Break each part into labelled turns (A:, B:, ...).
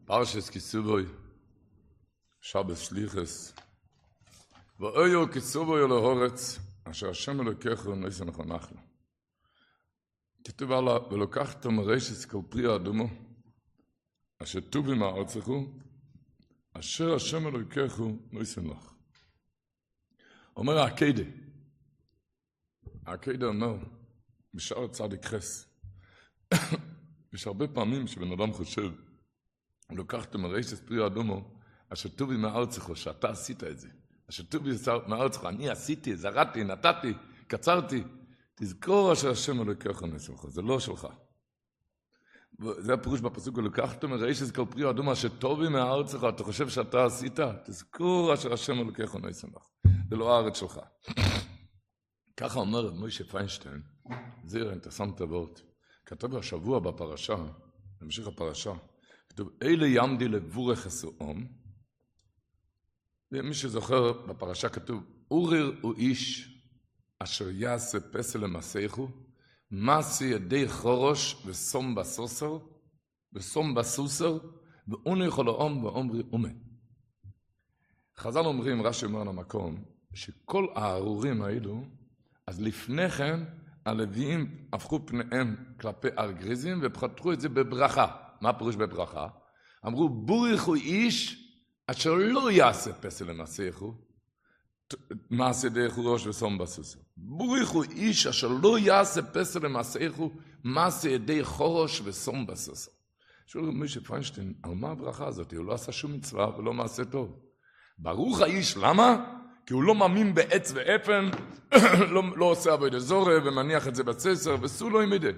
A: פרשס כיסובוי, שבס שליחס, ואויו כיסובוי להורץ, אשר השם אלוקיך נעשה נחונך לו. כתוב עליו, ולוקחתם מרשס כל פרי האדומו, אשר טובים מארצךו, אשר השם אלוקיך נעשה לך. אומר העקדה אומר, בשאר צדיק חס, יש הרבה פעמים שבן אדם חושב, לקחתם מרשס פרי האדומו, אשר טובי מארצךו, שאתה עשית את זה. אשר טובי מארצךו, אני עשיתי, זרעתי, נתתי, קצרתי. תזכור אשר השם אלוקיך נעשה לך, זה לא שלך. זה הפירוש בפסוק, לקחתם מרשס כל פרי האדומו, אשר טובי מארצך, אתה חושב שאתה עשית? תזכור אשר השם אלוקיך נעשה לך. זה לא הארץ שלך. ככה אומר מוישה פיינשטיין, זה אינטרסנט עבוד. כתב השבוע בפרשה, בהמשך הפרשה, כתוב, אלה ימדי לבורך הסאום, ומי שזוכר בפרשה כתוב, אורר הוא איש אשר יעשה פסל למסייכו, מעשה ידי חורש וסום בסוסר, וסום בסוסר, ואוני לאום ואומרי אומה. חז"ל אומרים, רש"י אומר למקום, שכל הארורים האלו, אז לפני כן, הלוויים הפכו פניהם כלפי ארגריזים, ופתחו את זה בברכה. מה פירוש בברכה? אמרו, בורך הוא איש אשר לא יעשה פסל למסייכו, מעשה ידי חורש וסום בסוסר. בורך הוא איש אשר לא יעשה פסל למסייכו, מעשה ידי חורש וסום בסוסר. שואל מוישה פיינשטיין, על מה הברכה הזאת? הוא לא עשה שום מצווה ולא מעשה טוב. ברוך האיש, למה? כי הוא לא מאמין בעץ ואפן, לא עושה עבודה זורה ומניח את זה בססר, וסו לא ימידה.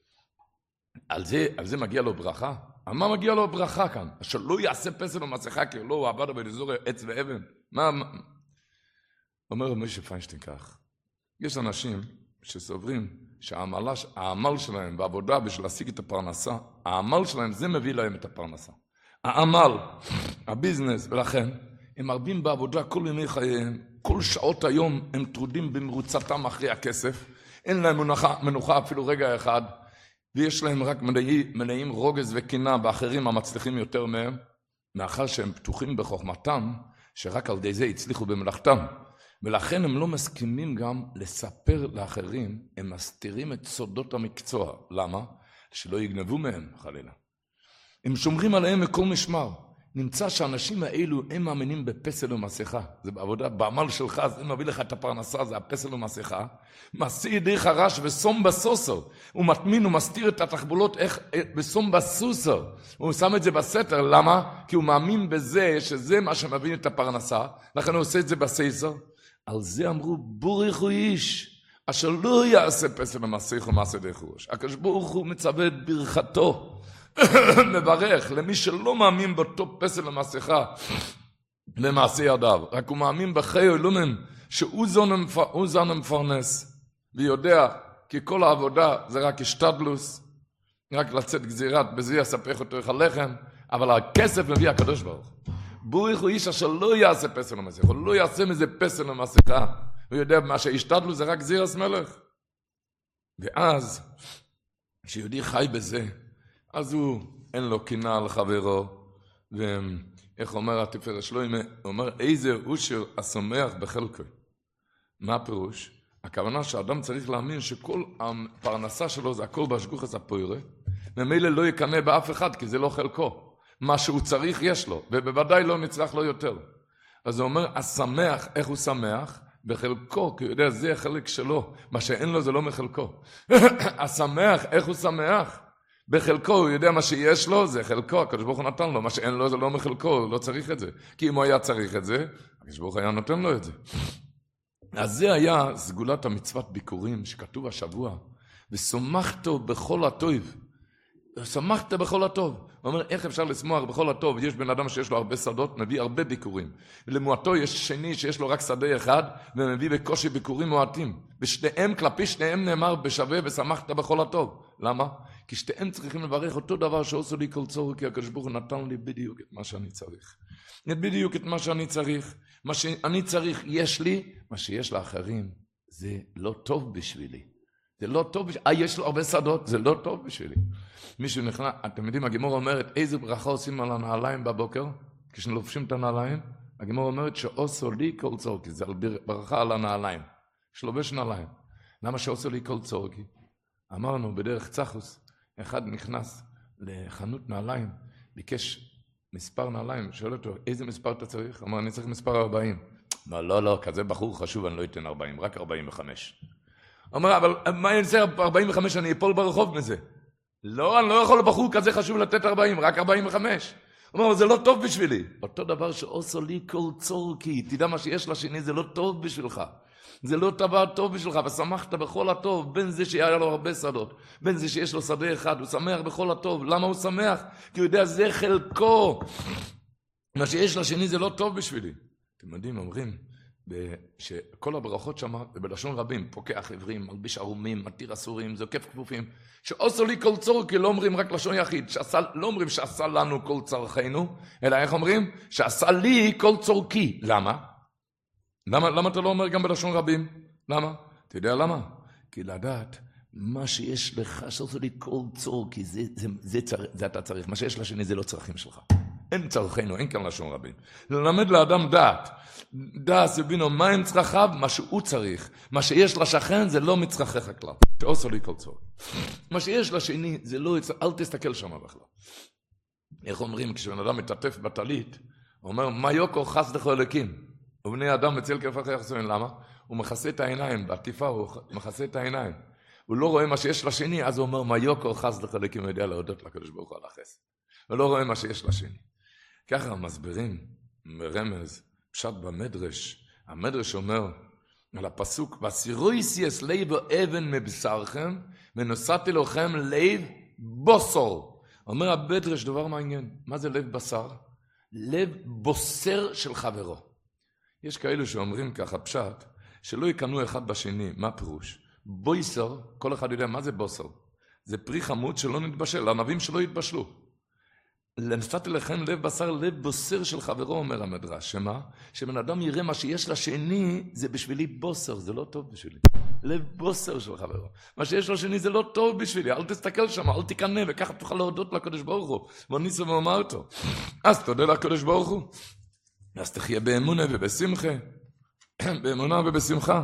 A: על זה מגיע לו ברכה? על מה מגיע לו ברכה כאן? אשר לא יעשה פסל ומסכה, כי לא הוא עבד עבודה זורה, עץ ואבן. מה? אומר מוישה פיינשטיין כך, יש אנשים שסוברים שהעמל שלהם בעבודה בשביל להשיג את הפרנסה, העמל שלהם זה מביא להם את הפרנסה. העמל, הביזנס, ולכן הם מרבים בעבודה כל ימי חייהם, כל שעות היום הם טרודים במרוצתם אחרי הכסף, אין להם מנוחה אפילו רגע אחד, ויש להם רק מלאים רוגז וקינה באחרים המצליחים יותר מהם, מאחר שהם פתוחים בחוכמתם, שרק על ידי זה הצליחו במלאכתם. ולכן הם לא מסכימים גם לספר לאחרים, הם מסתירים את סודות המקצוע. למה? שלא יגנבו מהם, חלילה. הם שומרים עליהם מכל משמר. נמצא שהאנשים האלו הם מאמינים בפסל ומסכה. זה בעבודה, בעמל שלך, זה מביא לך את הפרנסה, זה הפסל ומסכה. מעשה ידי חרש וסום בסוסר. הוא מטמין, הוא מסתיר את התחבולות בסום בסוסר. הוא שם את זה בסתר, למה? כי הוא מאמין בזה שזה מה שמביא את הפרנסה. לכן הוא עושה את זה בססר. על זה אמרו, בורך הוא איש, אשר לא יעשה פסל ומסכה ומעשה ידי חורש. הקדוש ברוך הוא מצווה את ברכתו. מברך למי שלא מאמין באותו פסל למסכה במעשה ידיו, רק הוא מאמין בחיי אלוהים שהוא זון המפרנס ויודע כי כל העבודה זה רק השתדלוס, רק לצאת גזירת בזה יספך אותו לחלכם, אבל הכסף מביא הקדוש ברוך. בורך הוא איש אשר לא יעשה פסל למסכה, הוא לא יעשה מזה פסל למסכה, הוא יודע מה שהשתדלוס זה רק גזירת מלך. ואז כשיהודי חי בזה, אז הוא אין לו קינה על חברו, ואיך אומר התפארת שלוימה, הוא אומר איזה אושר השמח בחלקו. מה הפירוש? הכוונה שהאדם צריך להאמין שכל הפרנסה שלו זה הכל בהשגוחת הפוירה, ומילא לא יקנה באף אחד כי זה לא חלקו. מה שהוא צריך יש לו, ובוודאי לא נצטרך לו יותר. אז הוא אומר, השמח, איך הוא שמח? בחלקו, כי הוא יודע, זה החלק שלו. מה שאין לו זה לא מחלקו. השמח, איך הוא שמח? בחלקו, הוא יודע מה שיש לו, זה חלקו, הקדוש ברוך הוא נתן לו, מה שאין לו זה לא מחלקו, הוא לא צריך את זה. כי אם הוא היה צריך את זה, הקדוש ברוך היה נותן לו את זה. אז זה היה סגולת המצוות ביקורים שכתוב השבוע, ושמחתו בכל הטוב. שמחת בכל הטוב. הוא אומר, איך אפשר לשמוח בכל הטוב? יש בן אדם שיש לו הרבה שדות, מביא הרבה ביקורים. ולמועטו יש שני שיש לו רק שדה אחד, ומביא בקושי ביקורים מועטים. ושניהם, כלפי שניהם נאמר בשווה ושמחת בכל הטוב. למה? כי שניהם צריכים לברך אותו דבר שעושה לי כל צורך, כי הקדוש ברוך הוא נתן לי בדיוק את מה שאני צריך. בדיוק את מה שאני צריך. מה שאני צריך יש לי, מה שיש לאחרים זה לא טוב בשבילי. זה לא טוב, יש לו הרבה שדות, זה לא טוב בשבילי. מישהו נכנס, אתם יודעים, הגימור אומרת, איזה ברכה עושים על הנעליים בבוקר, כשנלובשים את הנעליים, הגימור אומרת שעושו לי כל צורקי, זה ברכה על הנעליים, שלובש נעליים. למה שעושו לי כל צורקי? אמרנו בדרך צחוס, אחד נכנס לחנות נעליים, ביקש מספר נעליים, שואל אותו, איזה מספר אתה צריך? אמר, אני צריך מספר 40. לא, כזה בחור חשוב, אני לא אתן 40, רק 45. אמר, אבל מה אני צריך 45, אני אפול ברחוב מזה. לא, אני לא יכול לבחור כזה חשוב לתת 40, רק 45. הוא אומר, זה לא טוב בשבילי. אותו דבר שעושו לי כל צורקי, תדע מה שיש לשני, זה לא טוב בשבילך. זה לא דבר טוב בשבילך, ושמחת בכל הטוב, בין זה שהיה לו הרבה שדות, בין זה שיש לו שדה אחד, הוא שמח בכל הטוב. למה הוא שמח? כי הוא יודע, זה חלקו. מה שיש לשני זה לא טוב בשבילי. אתם יודעים, אומרים, שכל הברכות שם, ובלשון רבים, פוקח עברים, מלביש ערומים, מתיר אסורים, זוקף כפופים, שעושו לי כל צורכי, לא אומרים רק לשון יחיד, לא אומרים שעשה לנו כל צרכנו, אלא איך אומרים? שעשה לי כל צורכי. למה? למה אתה לא אומר גם בלשון רבים? למה? אתה יודע למה? כי לדעת, מה שיש לך, שעשו לי כל צורכי, זה אתה צריך, מה שיש לשני זה לא צרכים שלך. אין צרכנו, אין כאן לשון רבים. ללמד לאדם דעת. דעת זה בינו מה הם צרכיו, מה שהוא צריך. מה שיש לשכן זה לא מצרכיך כלל. שעושו לי כל צורך. מה שיש לשני זה לא, אל תסתכל שם בכלל. איך אומרים, כשבן אדם מתעטף בטלית, הוא אומר, מה יוקו חס דחו אלוקים? ובני אדם מציל כפח יחסוין, למה? הוא מכסה את העיניים, בעטיפה הוא מכסה את העיניים. הוא לא רואה מה שיש לשני, אז הוא אומר, מה יוקו חס דחו אלוקים, הוא יודע להודות לקדוש ברוך הוא על החסד. הוא לא רואה מה שיש לשני. ככה מסבירים, ברמז, פשט במדרש, המדרש אומר על הפסוק, וסירויסיאס לב אבן מבשרכם, ונוסעתי לכם לב בוסור. אומר המדרש דבר מעניין, מה זה לב בשר? לב בוסר של חברו. יש כאלו שאומרים ככה פשט, שלא יקנו אחד בשני, מה פירוש? בויסר, כל אחד יודע מה זה בוסר. זה פרי חמוד שלא נתבשל, ענבים שלא יתבשלו. נתתי לכם לב בשר, לב בוסר של חברו, אומר המדרש. שמה? שבן אדם יראה מה שיש לשני, זה בשבילי בוסר, זה לא טוב בשבילי. לב בוסר של חברו. מה שיש לשני זה לא טוב בשבילי, אל תסתכל שם, אל תקנה, וככה תוכל להודות לקדוש ברוך הוא. וניסו ואומר אותו. אז תודה לקדוש ברוך הוא. אז תחיה באמונה ובשמחה. באמונה ובשמחה.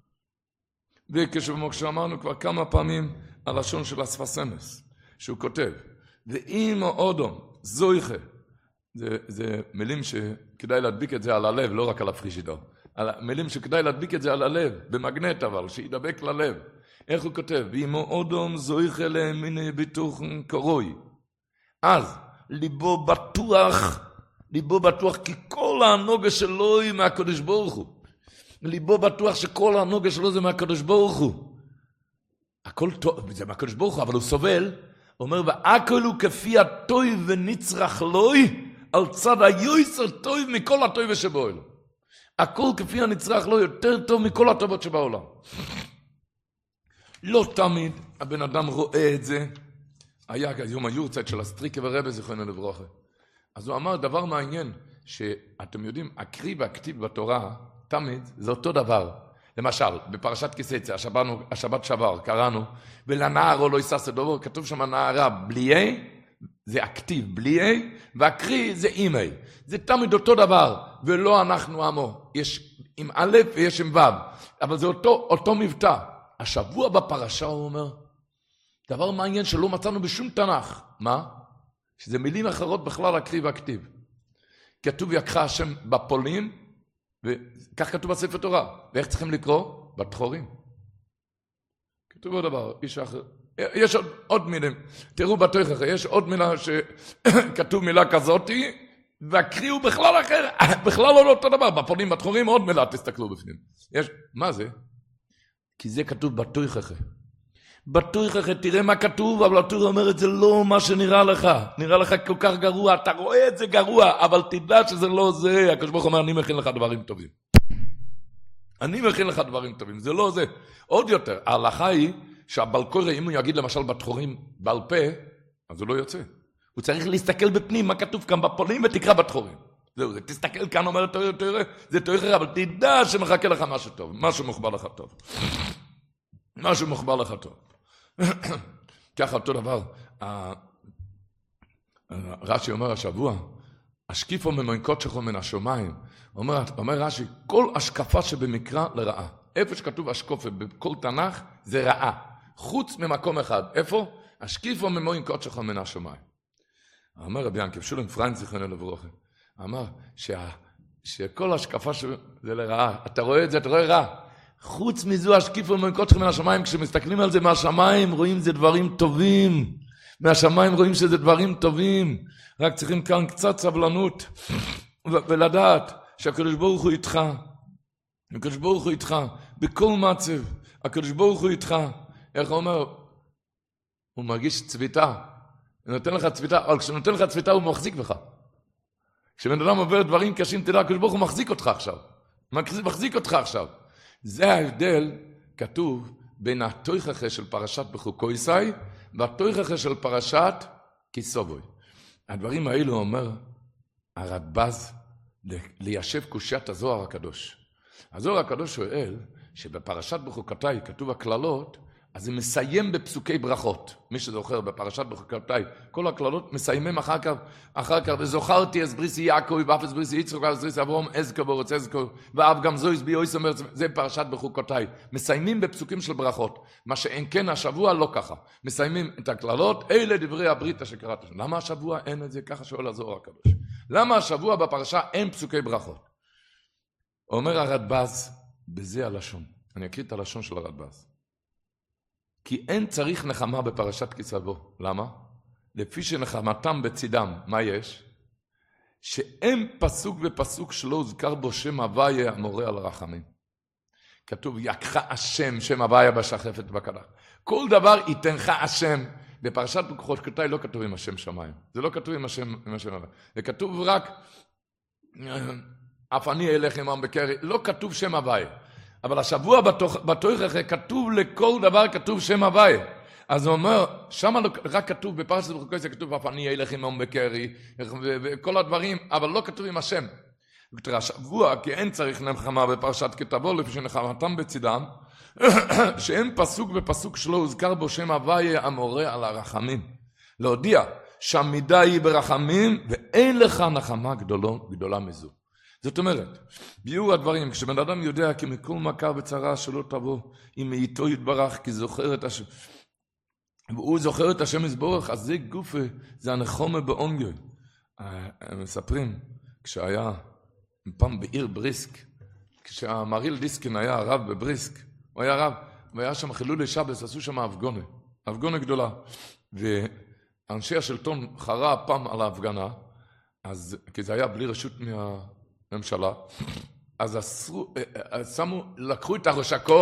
A: וכשאמרנו כבר כמה פעמים, הלשון של הספסמס, שהוא כותב, ואם אודום, זויכה, זה מילים שכדאי להדביק את זה על הלב, לא רק על הפרישידור. מילים שכדאי להדביק את זה על הלב, במגנט אבל, שידבק ללב. איך הוא כותב? ואם אודום, זויכה להאמיני ביטוח קרוי. אז, ליבו בטוח, כי כל הנוגה שלו היא מהקדוש ברוך הוא. ליבו בטוח שכל הנוגה שלו זה מהקדוש ברוך הוא. הכל טוב, זה מהקדוש ברוך הוא, אבל הוא סובל, אומר, והכל הוא כפי הטוב ונצרח לוי, על צד היויסר טוב מכל הטוב שבו אלו. הכל כפי הנצרח לו יותר טוב מכל הטובות שבעולם. לא תמיד הבן אדם רואה את זה. היה יום היורצייט של הסטריקה ורבא זיכרונו לברכה. אז הוא אמר דבר מעניין, שאתם יודעים, הקריא והכתיב בתורה, תמיד זה אותו דבר. למשל, בפרשת כיסצה, השבת שבר, קראנו, ולנער או לא יסס דובר, כתוב שם נערה בלי זה הכתיב בלי והקריא זה אימי. זה תמיד אותו דבר, ולא אנחנו עמו. יש עם א' ויש עם ו', אבל זה אותו מבטא. השבוע בפרשה הוא אומר, דבר מעניין שלא מצאנו בשום תנ"ך. מה? שזה מילים אחרות בכלל הקריא והכתיב. כתוב יקחה השם בפולים, וכך כתוב בספר תורה. ואיך צריכים לקרוא? בתחורים. כתוב עוד דבר, איש אחר. יש עוד מילים. תראו בתוכחה, יש עוד מילה שכתוב מילה כזאת, והקריא הוא בכלל אחר. בכלל לא אותו דבר. בפולים, בתחורים, עוד מילה, תסתכלו בפנים. מה זה? כי זה כתוב בתוכחה. בתוכחה, תראה מה כתוב, אבל התורה אומרת, זה לא מה שנראה לך. נראה לך כל כך גרוע. אתה רואה את זה גרוע, אבל תדע שזה לא זה. הקדוש ברוך הוא אומר, אני מכין לך דברים טובים. אני מכין לך דברים טובים. זה לא זה. עוד יותר, ההלכה היא שהבלקורי, אם הוא יגיד למשל בתחורים בעל פה, אז הוא לא יוצא. הוא צריך להסתכל בפנים מה כתוב כאן בפולים ותקרא בתחורים. זהו, זה תסתכל כאן, אומר, תראה, זה תראה, אבל תדע שמחכה לך משהו טוב, משהו מוחבא לך טוב. משהו מוחבר לך טוב. ככה אותו דבר, רש"י אומר השבוע, השקיפו ממויקות שלך מן השמיים. אומר רש"י, כל השקפה שבמקרא לרעה. איפה שכתוב השקופה בכל תנ"ך זה רעה. חוץ ממקום אחד. איפה? השקיפו ממויקות שלך מן השמיים. אומר רבי ינקב שולם פריינד זיכרונו לברכה. אמר שכל השקפה זה לרעה. אתה רואה את זה, אתה רואה רע. חוץ מזו השקיפו ממויקות שלך מן השמיים. כשמסתכלים על זה מהשמיים רואים זה דברים טובים. מהשמיים רואים שזה דברים טובים. רק צריכים כאן קצת סבלנות ולדעת שהקדוש ברוך הוא איתך. הקדוש ברוך הוא איתך בכל מצב. הקדוש ברוך הוא איתך. איך הוא אומר? הוא מרגיש צביטה. הוא נותן לך צביטה, אבל כשהוא נותן לך צביטה הוא מחזיק בך. כשבן אדם עובר דברים קשים, תדע, הקדוש ברוך הוא מחזיק אותך עכשיו. מחזיק אותך עכשיו. זה ההבדל, כתוב, בין התויכחה של פרשת בחוקויסאי והתויכחה של פרשת כיסובוי. הדברים האלו אומר הרדב"ז ליישב קושיית הזוהר הקדוש. הזוהר הקדוש שואל שבפרשת בחוקותיי כתוב הכללות, אז זה מסיים בפסוקי ברכות. מי שזוכר בפרשת בחוקותיי, כל הכללות מסיימים אחר כך, וזוכרתי אז בריסי יעקב, ואף אז בריסי יצחק, אז בריסי אברהם, אזכו ורוצה אזכו, ואף גם זויס ביועס אומר, זה פרשת בחוקותיי. מסיימים בפסוקים של ברכות. מה שאין כן השבוע לא ככה. מסיימים את הכללות, אלה דברי הברית שקראת. למה השבוע אין את זה? ככה שואל הזוהר הקדוש. למה השבוע בפרשה אין פסוקי ברכות? אומר הרדב"ז, בזה הלשון. אני אקריא את הלשון של הרדב"ז. כי אין צריך נחמה בפרשת כיסבו. למה? לפי שנחמתם בצידם. מה יש? שאין פסוק ופסוק שלא הוזכר בו שם הוויה המורה על רחמים. כתוב יקחה השם, שם הוויה בשחפת בקדח. כל דבר ייתנך השם. בפרשת בחוקותיי לא כתוב עם השם שמיים. זה לא כתוב עם השם הוויה. זה כתוב רק אף אני אלך עמם בקרי. לא כתוב שם הוויה. אבל השבוע בתויכחה כתוב לכל דבר כתוב שם הוויה. אז הוא אומר, שם רק כתוב, בפרשת בחוקויסאי כתוב, אף אני אלך עמם בקרי, וכל הדברים, אבל לא כתוב עם השם. השבוע, כי אין צריך נחמה בפרשת כתבו, לפי שנחמתם בצדם, שאין פסוק ופסוק שלא הוזכר בו שם הוויה המורה על הרחמים. להודיע שהמידה היא ברחמים, ואין לך נחמה גדולה מזו. זאת אומרת, ביאור הדברים, כשבן אדם יודע כי מכל מכה וצרה שלא תבוא, אם מאיתו יתברך, כי זוכר את השם, והוא זוכר את השם יזבורך, אז זה גופה, זה הנחומה באונגוי. הם מספרים, כשהיה פעם בעיר בריסק, כשהמריל דיסקין היה הרב בבריסק, הוא היה רב, והיה שם חילולי שבס, עשו שם הפגונה גדולה, ואנשי השלטון חרה פעם על ההפגנה, אז, כי זה היה בלי רשות ממשלה, אז לקחו את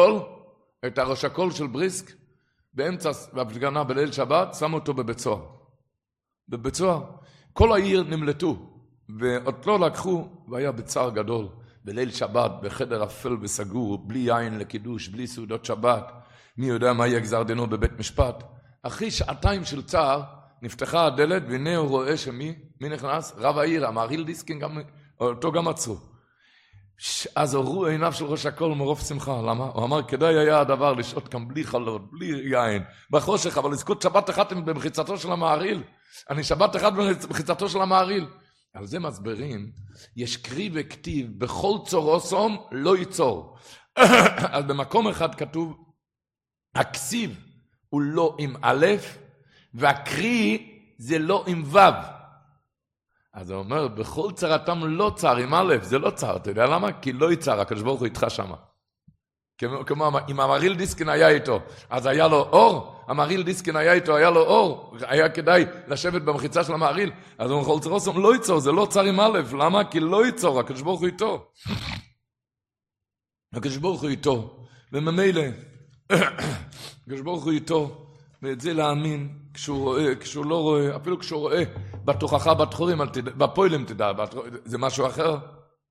A: הראש הקול של בריסק, באמצע בהפגנה בליל שבת, שמו אותו בבית סוהר. בבית סוהר. כל העיר נמלטו, ואותו לקחו, והיה בצער גדול, בליל שבת, בחדר אפל וסגור, בלי יין לקידוש, בלי סעודות שבת, מי יודע מה יהיה גזר דינו בבית משפט. אחרי שעתיים של צער, נפתחה הדלת, והנה הוא רואה מי נכנס? רב העיר, המריל דיסקין, אותו גם עצרו. אז הורו עיניו של ראש הקול מרוב שמחה. למה? הוא אמר, כדאי היה הדבר לשעות כאן בלי חלות, בלי יין, בחושך, אבל לזכות שבת אחת במחיצתו של המעריל. אני שבת אחת במחיצתו של המעריל. על זה מסברים, יש קריא וכתיב, בכל צור אוסום לא ייצור. אז במקום אחד כתוב, הכסיב הוא לא עם א', והקריא זה לא עם ו'. אז הוא אומר, בכל צרתם לא צר, עם א', זה לא צר, אתה יודע למה? כי לא יצר, הקדוש ברוך הוא איתך שמה. כמו אם המריל דיסקין היה איתו, אז היה לו אור, המריל דיסקין היה איתו, היה לו אור, היה כדאי לשבת במחיצה של המריל, אז הוא בכל צרוסום לא ייצור, זה לא צר עם א', למה? כי לא ייצור, הקדוש ברוך הוא איתו. הקדוש ברוך הוא איתו, וממילא, הקדוש ברוך הוא איתו, ואת זה להאמין, כשהוא לא רואה, אפילו כשהוא רואה בתוכחה, בתחורים, בפוילם תדע, זה משהו אחר.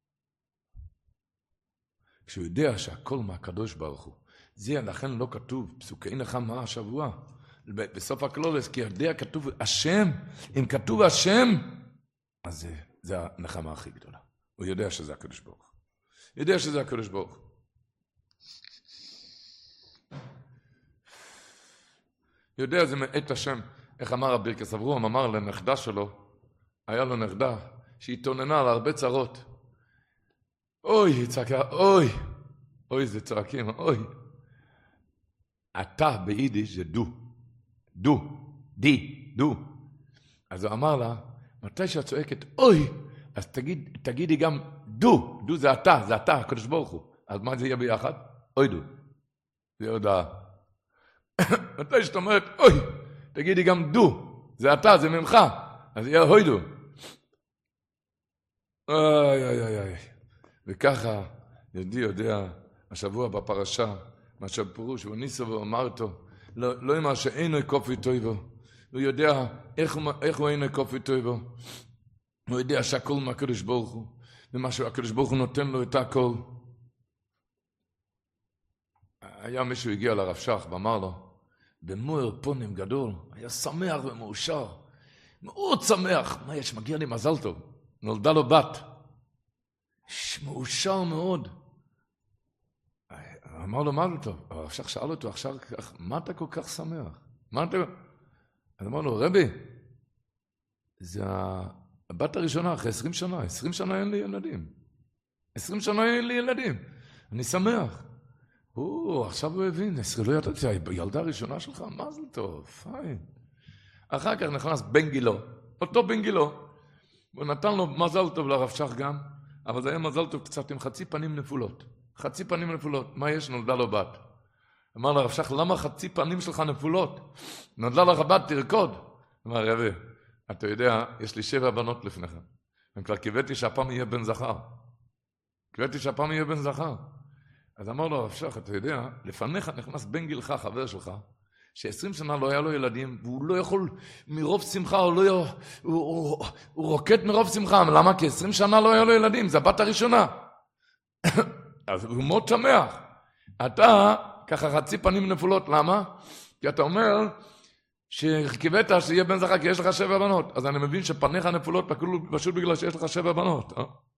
A: כשהוא יודע שהכל מהקדוש ברוך הוא, זה לכן לא כתוב, פסוקי נחמה השבוע, בסוף הכלולס, כי יודע כתוב השם, אם כתוב השם, אז זה הנחמה הכי גדולה. הוא יודע שזה הקדוש ברוך הוא. יודע שזה הקדוש ברוך הוא. יודע זה מאת השם. איך אמר הברכס אברהם? אמר לנכדה שלו, היה לו נכדה, שהיא תוננה על הרבה צרות. אוי, היא צעקה, אוי. אוי, זה צועקים, אוי. אתה ביידיש זה דו. דו. דו. אז הוא אמר לה, מתי שאת צועקת, אוי, אז תגידי גם דו. דו זה אתה, הקדוש ברוך הוא. אז מה זה יהיה ביחד? אוי דו. זה הודעה. מתי שאת אומרת, אוי, תגידי גם דו. זה אתה, זה ממך. אז יהיה אוי דו. אוי. וככה, יהודי יודע, השבוע בפרשה, מה שהפירוש, וניסו ואמרתו, לא אמר שאינו קופי טויבו. הוא יודע איך הוא אינו קופי טויבו. הוא יודע שהכל מהקדוש ברוך הוא, ומה שהקדוש ברוך הוא נותן לו את הכל. היה מישהו הגיע לרב שך ואמר לו, במואר פונים גדול, היה שמח ומאושר, מאוד שמח. מה יש? מגיע לי מזל טוב. נולדה לו בת. מאושר מאוד. אמר לו, מה זה טוב? הרב שך שאל אותו, עכשיו, מה אתה כל כך שמח? מה אתה... אז אמר לו, רבי, זה הבת הראשונה אחרי 20 שנה. 20 שנה אין לי ילדים. 20 שנה אין לי ילדים. אני שמח. עכשיו הוא הבין, לא ידעתי, הילדה הראשונה שלך, מה זה טוב? פיין. אחר כך נכנס בן גילו, אותו בן גילו. הוא נתן לו מזל טוב לרב שך גם, אבל זה היה מזל טוב קצת עם חצי פנים נפולות. חצי פנים נפולות. מה יש? נולדה לו בת. אמר לרב שך, למה חצי פנים שלך נפולות? נולדה לך בת, תרקוד. אמר, רבי, אתה יודע, יש לי 7 בנות לפניך. אני כבר קיוויתי שהפעם יהיה בן זכר. אז אמר לו הרב שך, אתה יודע, לפניך נכנס בן גילך, חבר שלך, ש20 שנה לא היה לו ילדים, והוא לא יכול מרוב שמחה, הוא רוקד מרוב שמחה. למה? כי 20 שנה לא היה לו ילדים, זה הבת הראשונה. אז הוא מאוד שמח. אתה, ככה חצי פנים נפולות, למה? כי אתה אומר, שקיווית שיהיה בן זכר, כי יש לך 7 בנות. אז אני מבין שפניך נפולות, פשוט בגלל שיש לך 7 בנות.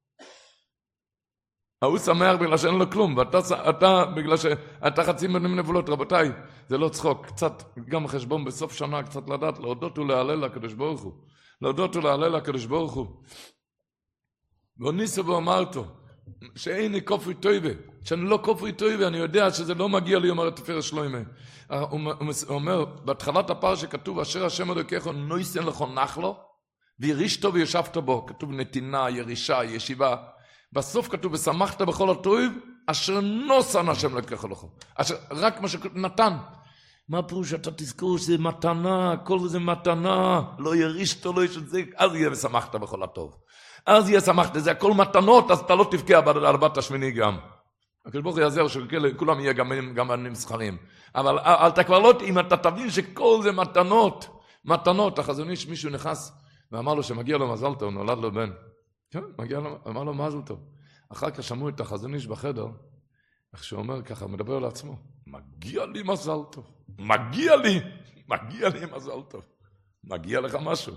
A: הוא שמח בגלל שאין לו כלום, ואתה בגלל שאתה חצי פנים נפולות. רבותיי, זה לא צחוק, קצת גם חשבון בסוף שנה, קצת לדעת, להודות ולהלל לקדוש ברוך הוא. להודות ולהלל לקדוש ברוך הוא. וניסו ואמרתו, שאיני כופרי טויבה, שאני לא כופרי טויבה, אני יודע שזה לא מגיע לי, אומר התפארת שלמה. הוא אומר, בהתחלת הפרשה כתוב, אשר השם אלוקיך נויסן לך נחלו, וירישתו וישבת בו, כתוב נתינה, ירישה, ישיבה. בסוף כתוב, ושמחת בכל הטוב, אשר נוסן השם אלוקיך לך. רק מה שנתן. מה פירוש שאתה תזכור שזה מתנה, כל זה מתנה, לא ירישתו, לא ישת זה, אז יהיה ושמחת בכל הטוב. אז יהיה שמחת, זה הכל מתנות, אז אתה לא תבכה על הבת השמיני גם. הקדוש ברוך הוא יעזר שכולם יהיה גם בנים זכרים. אבל אתה כבר לא, אם אתה תבין שכל זה מתנות, החזון איש, מישהו נכנס ואמר לו שמגיע לו מזל טוב, נולד לו בן. כן, אמר לו מזל טוב. אחר כך שמעו את החזון איש בחדר, איך שהוא אומר ככה, מדבר על עצמו, מגיע לי מזל טוב, מגיע לי מזל טוב, מגיע לך משהו.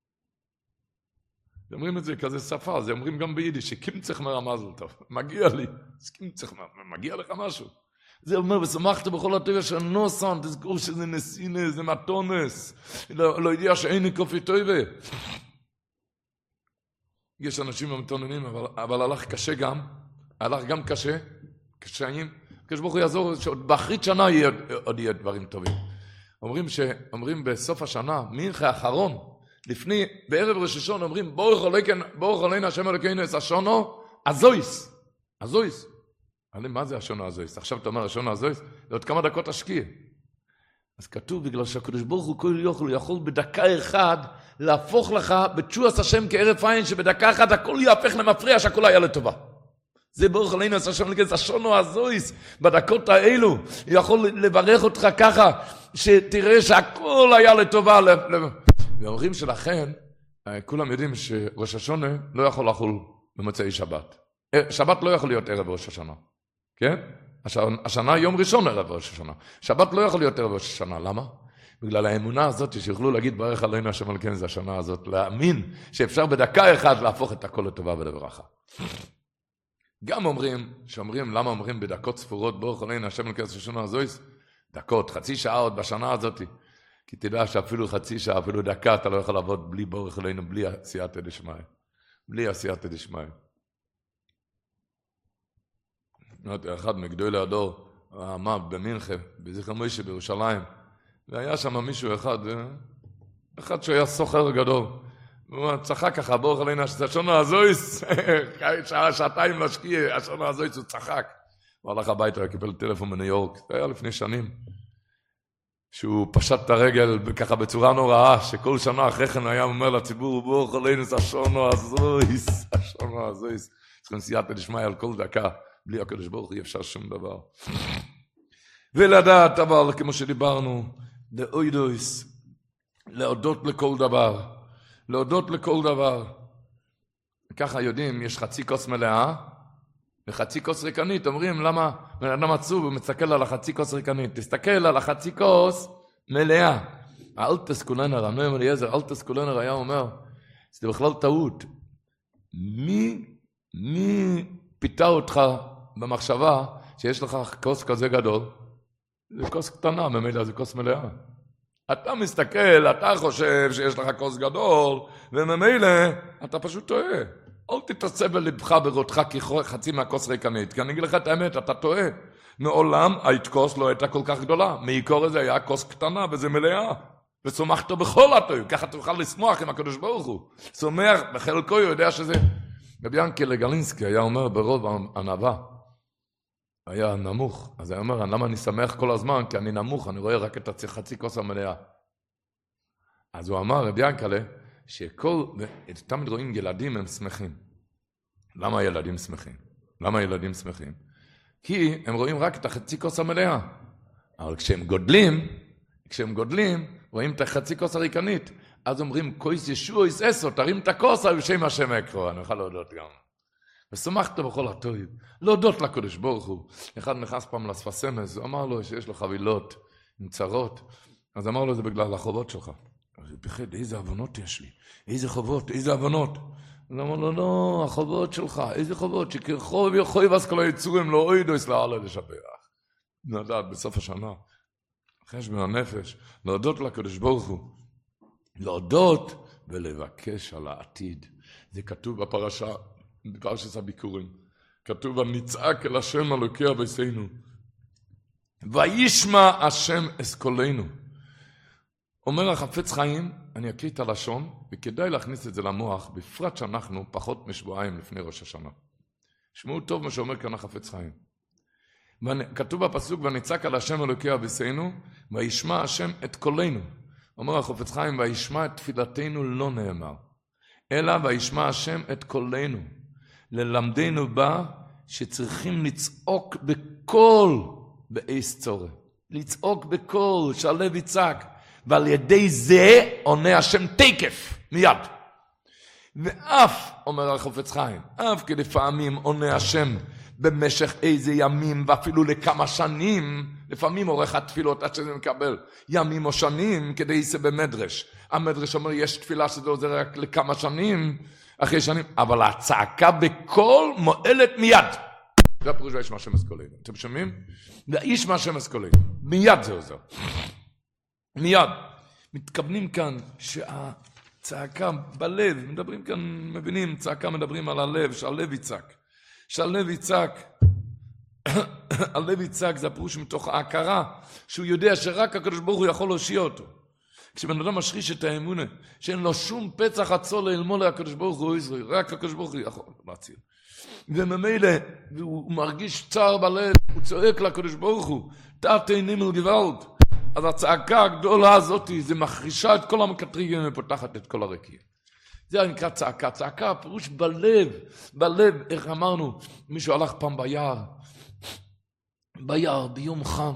A: זה אומרים את זה כזה שפה, זה אומרים גם ביידיש, שקימצך מרמזל טוב, מגיע לי, מגיע לך משהו. זה אומר, ושמחת בכל הטבע של נוסן, תזכור שזה נסינה, זה מתונס, לא יודע שאין קופי טויבה. יש אנשים המתוננים, אבל הלך קשה גם, קשיים, כשברוך הוא יעזור, שעוד באחרית שנה עוד יהיה דברים טובים. אומרים בסוף השנה, מינכה האחרון, לפני, בערב ראש השונה, אומרים, ברוך עלינו השם אלוקינו את השונו, הזויס. מה זה השונו הזויס? עכשיו אתה אומר השונו הזויס, זה עוד כמה דקות השקיע. אז כתוב, בגלל שהקדוש ברוך הוא כל יכול בדקה אחד, להפוך לך בתשועס השם כערב עין, שבדקה אחת הכל יהפך למפריע, שהכל היה לטובה. זה ברוך עלינו השם אלוקינו את השונו הזויס, בדקות האלו, יכול לברך אותך ככה, שתראה שהכל היה לטובה, ואומרים שלכן, כולם יודעים שראש השונה לא יכול לחול במוצאי שבת. שבת לא יכול להיות ערב ראש השנה. כן? השנה יום ראשון ערב ראש השנה. שבת לא יכול להיות ערב ראש השנה. למה? בגלל האמונה הזאת שיוכלו להגיד ברך עלינו השם אלוקינו זה השנה הזאת, להאמין שאפשר בדקה אחת להפוך את הכל לטובה ולברכה. גם שאומרים, למה אומרים בדקות ספורות ברך עלינו השם אלוקינו זה השנה הזאת? דקות, חצי שעה עוד בשנה הזאת. כי תדע שאפילו חצי שעה, אפילו דקה, אתה לא יכול לעבוד בלי בורך אלינו, בלי עשייתא דשמיא. בלי עשייתא דשמיא. אחד מגדולי הדור, אמר במינכן, בזיכרון מוישה בירושלים, והיה שם מישהו אחד שהיה סוחר גדול. הוא צחק ככה, בורך אלינו, השעון הזויס, שעתיים להשקיע, השעון הזויס, הוא צחק. הוא הלך הביתה, קיבל טלפון בניו יורק, זה היה לפני שנים. שהוא פשט את הרגל ככה בצורה נוראה, שכל שנה אחרי כן היה אומר לציבור, בורך אלינו, השעון הזויס, השעון הזויס. צריכים סייעתא דשמיא על כל דקה. בלי הקדוש ברוך הוא אי אפשר שום דבר. ולדעת אבל, כמו שדיברנו, דאוידויס, להודות לכל דבר. להודות לכל דבר. ככה יודעים, יש חצי כוס מלאה, וחצי כוס ריקנית. אומרים, למה? בן אדם עצוב, הוא מסתכל על החצי כוס ריקנית. תסתכל על החצי כוס מלאה. האלטס קולנר, הנועם אליעזר, אלטס קולנר היה אומר, זה בכלל טעות. מי פיתה אותך במחשבה שיש לך כוס כזה גדול? זה כוס קטנה, ממילא זה כוס מלאה. אתה מסתכל, אתה חושב שיש לך כוס גדול, וממילא אתה פשוט טועה. אל תתעצב בלבך ברותך כחצי מהכוס ריקנית, כי אני אגיד לך את האמת, אתה טועה. מעולם הכוס לא הייתה כל כך גדולה, מעיקור הזה היה כוס קטנה וזה מלאה. ושמחת בכל הטוב, ככה תוכל לשמוח עם הקדוש ברוך הוא. שמח, בחלקו הוא יודע שזה... רבי ינקל גלינסקי היה אומר ברוב ענווה, היה נמוך, אז היה אומר, למה אני שמח כל הזמן? כי אני נמוך, אני רואה רק את חצי כוס המלאה. אז הוא אמר, רבי ינקלה, תמיד רואים ילדים הם שמחים. למה ילדים שמחים? למה ילדים שמחים? כי הם רואים רק את החצי כוס המלאה. אבל כשהם גודלים, רואים את החצי כוס הריקנית. אז אומרים, כויס ישוע יסעסו, תרים את הכוס, על שם השם יקרו. אני יכול להודות גם. ושמחת בכל הטוב. להודות לקדוש ברוך הוא. אחד נכנס פעם לספסמס, הוא אמר לו שיש לו חבילות עם צרות. אז אמר לו, זה בגלל החובות שלך. אז הוא פחד, איזה הבנות יש לי? איזה חובות? איזה הבנות? הוא אמר לו, לא, החובות שלך, איזה חובות? שכרחוב יחוי כל היצורים לא אוידו יסלעלה לשבח. נדעת בסוף השנה. חשבון הנפש, להודות לקדוש ברוך הוא. להודות ולבקש על העתיד. זה כתוב בפרשה, בפרשת הביקורים. כתוב, נצעק אל השם אלוקי אבותינו. וישמע השם אסכולנו. אומר החפץ חיים, אני אקריא את הלשון, וכדאי להכניס את זה למוח, בפרט שאנחנו פחות משבועיים לפני ראש השנה. שמעו טוב מה שאומר כאן החפץ חיים. כתוב בפסוק, ונצעק על השם אלוקי אבותינו, וישמע השם את קולנו. אומר החפץ חיים, וישמע את תפילתנו לא נאמר, אלא וישמע השם את קולנו. ללמדנו בה שצריכים לצעוק בקול באיס צורה. לצעוק בקול, שהלב יצעק. ועל ידי זה עונה השם תקף, מיד. ואף, אומר החפץ חיים, אף כי לפעמים עונה השם במשך איזה ימים, ואפילו לכמה שנים, לפעמים עורך התפילות עד שזה מקבל ימים או שנים, כדי יישא במדרש. המדרש אומר, יש תפילה שזה עוזר רק לכמה שנים, אחרי שנים, אבל הצעקה בקול מועלת מיד. זה הפירוש וישמע השם אסכולנו. אתם שומעים? וישמע השם אסכולנו. מיד זה עוזר. מיד. מתכוונים כאן שהצעקה בלב, מדברים כאן, מבינים, צעקה מדברים על הלב, שהלב יצעק. שהלב יצעק. הלב יצעק זה הפירוש מתוך ההכרה, שהוא יודע שרק הקדוש ברוך הוא יכול להושיע אותו. כשבן אדם משריש את האמונה, שאין לו שום פצח עצור לאלמול הקדוש ברוך הוא ישראל, רק הקדוש ברוך הוא יכול להציל. וממילא, הוא מרגיש צער בלב, הוא צועק לקדוש ברוך הוא, תעתי נימל גוואלד. אז הצעקה הגדולה הזאת, זה מחרישה את כל המקטרגים ופותחת את כל הרקיע. זה נקרא צעקה. צעקה, פירוש בלב, בלב, איך אמרנו, מישהו הלך פעם ביער, ביום חם,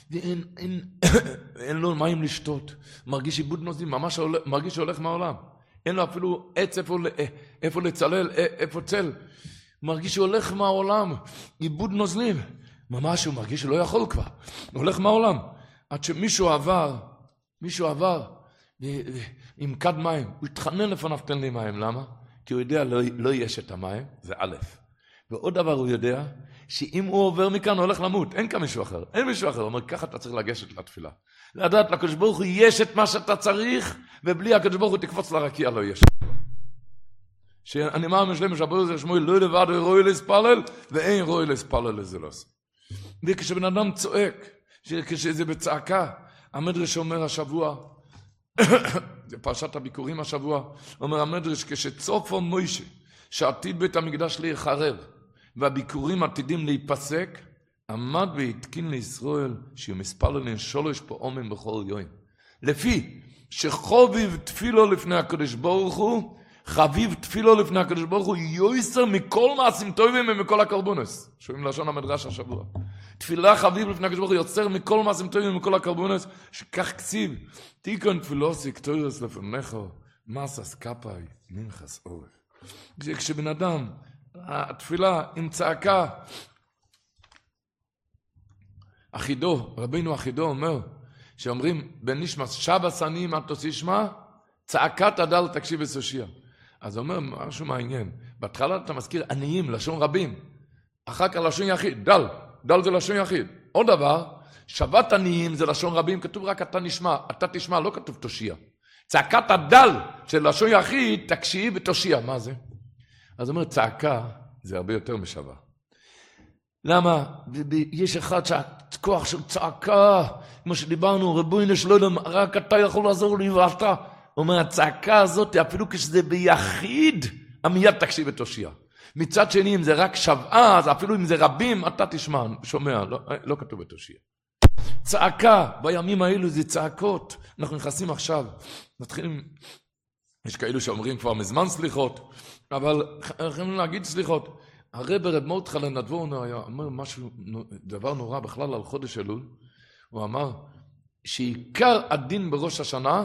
A: ואין לו מים לשתות, מרגיש איבוד נוזלים, ממש מרגיש שהולך מהעולם. אין לו אפילו עץ איפה לצלל, איפה צל. מרגיש שהולך מהעולם, איבוד נוזלים. ממש הוא מרגיש שלא יכול כבר, הוא הולך מהעולם. עד שמישהו עבר עם כד מים, הוא התחנן לפניו, תן לי מים, למה? כי הוא יודע לא יש את המים, זה א'. ועוד דבר הוא יודע, שאם הוא עובר מכאן הוא הולך למות, אין כאן מישהו אחר, אין מישהו אחר, הוא אומר, ככה אתה צריך לגשת לתפילה. לדעת לקדוש ברוך הוא יש את מה שאתה צריך, ובלי הקדוש ברוך הוא תקפוץ לרקיע לא יש. שאני מאמין שלם שבר זה שמואל לא לבד רואי להספלל, ואין רואי להספלל לזה לא עושה. וכשבן אדם צועק, כשזה בצעקה, המדרש אומר השבוע, זה פרשת הביקורים השבוע, אומר המדרש, כשצופו מוישה, שעתיד בית המקדש להיחרב, והביקורים עתידים להיפסק, עמד והתקין לישראל, שהוא מספלל לנשולש פה אומן בכל יום. לפי שחוביב תפילו לפני הקדוש ברוך הוא, חביב תפילו לפני הקדוש ברוך הוא, יויסר מכל מעשים טובים ומכל הקרבונס. שומעים לשון המדרש השבוע. תפילה חביב לפני הקדוש ברוך הוא, יוצר מכל מעשים טובים ומכל הקרבונס, שכך כסיב, תיקון תפילוסי כתוירס לפניך, מסס כפאי, מנחס עורף. כשבן אדם, התפילה עם צעקה, אחידו, רבינו אחידו אומר, שאומרים, בנשמס שבס אני מה תוציא שמה, צעקת הדל תקשיב וסושיע. אז הוא אומר משהו מעניין, בהתחלה אתה מזכיר עניים, לשון רבים, אחר כך לשון יחיד, דל זה לשון יחיד. עוד דבר, שבת עניים זה לשון רבים, כתוב רק אתה תשמע, לא כתוב תושיע. צעקת הדל של לשון יחיד, תקשיב ותושיע, מה זה? אז הוא אומר, צעקה זה הרבה יותר משווה. למה? יש אחד שהכוח של צעקה, כמו שדיברנו, רבוינו שלום, רק אתה יכול לעזור לי ואתה. הוא אומר, הצעקה הזאת, אפילו כשזה ביחיד, המיד תקשיב ותושיע. מצד שני, אם זה רק שבעה, אז אפילו אם זה רבים, אתה תשמע, שומע, לא כתוב ותושיע. צעקה, בימים האלו זה צעקות. אנחנו נכנסים עכשיו, מתחילים, יש כאלו שאומרים כבר מזמן סליחות, אבל יכולים להגיד סליחות. הרב מרדכי לנדבורנו היה אומר משהו, דבר נורא בכלל על חודש אלול. הוא אמר שעיקר הדין בראש השנה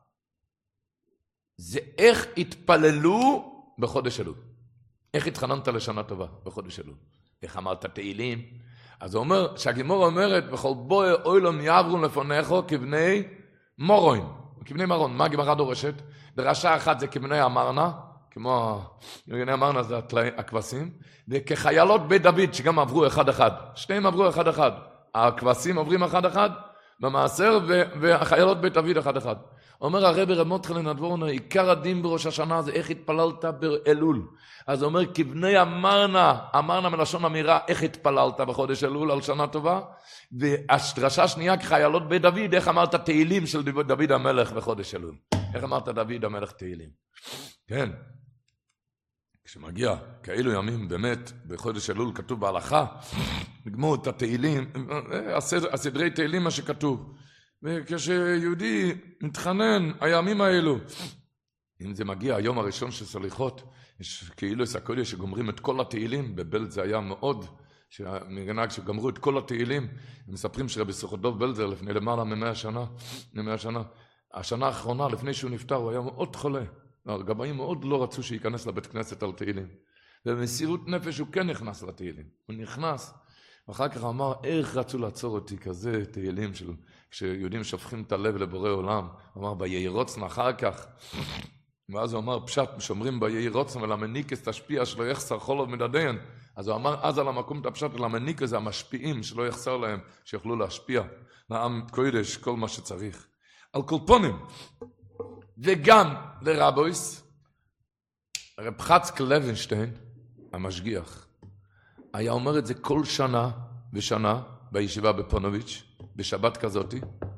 A: זה איך התפללו בחודש אלול. איך התחננת לשנה טובה בחודש אלול. איך אמרת תהילים. אז הוא אומר שהגימור אומרת בכל בואי אוילום יעברו לפניך כבני מורון. כבני מרון. מה הגמרא דורשת? דרשה אחת זה כבני המרנה. כמו יוני אמרנה זה הכבשים, וכחיילות בית דוד שגם עברו אחד-אחד. שניהם עברו אחד-אחד. הכבשים עוברים אחד-אחד במעשר, והחיילות בית דוד אחד-אחד. אומר הרב מרדכי לנדבורנו, עיקר הדין בראש השנה זה איך התפללת באלול. אז הוא אומר, כבני אמרנה מלשון אמירה, איך התפללת בחודש אלול על שנה טובה, והדרשה השנייה כחיילות בית דוד, איך אמרת תהילים של דוד המלך בחודש אלול. איך אמרת דוד המלך תהילים. כן. כשמגיע כאלו ימים באמת בחודש אלול כתוב בהלכה, נגמור את התהילים, הסדרי תהילים מה שכתוב. וכשיהודי מתחנן הימים האלו, אם זה מגיע היום הראשון של סליחות, יש כאילו הקודש שגומרים את כל התהילים, בבלד זה היה מאוד, כשגמרו את כל התהילים, הם מספרים שרבי סוכדוב בלזר לפני למעלה מ-100 שנה, השנה האחרונה לפני שהוא נפטר הוא היה מאוד חולה, הגבאים מאוד לא רצו שייכנס לבית כנסת על תהילים, ובמסירות נפש הוא כן נכנס לתהילים, הוא נכנס, ואחר כך אמר, איך רצו לעצור אותי כזה תהילים של, כשיהודים שופכים את הלב לבורא עולם, הוא אמר, ביהירוצן אחר כך, ואז הוא אמר, פשט, שומרים ביהירוצן ולמניקס תשפיע שלא יחסר חולוב מדדיין, אז הוא אמר, אז על המקום את הפשט ולמניקס זה המשפיעים, שלא יחסר להם, שיוכלו להשפיע, לעם קודש, כל מה שצריך. על קולפונים, וגם לרבויס, רב חצק לוינשטיין, המשגיח, היה אומר את זה כל שנה ושנה, בישיבה בפונוביץ', בשבת כזאת,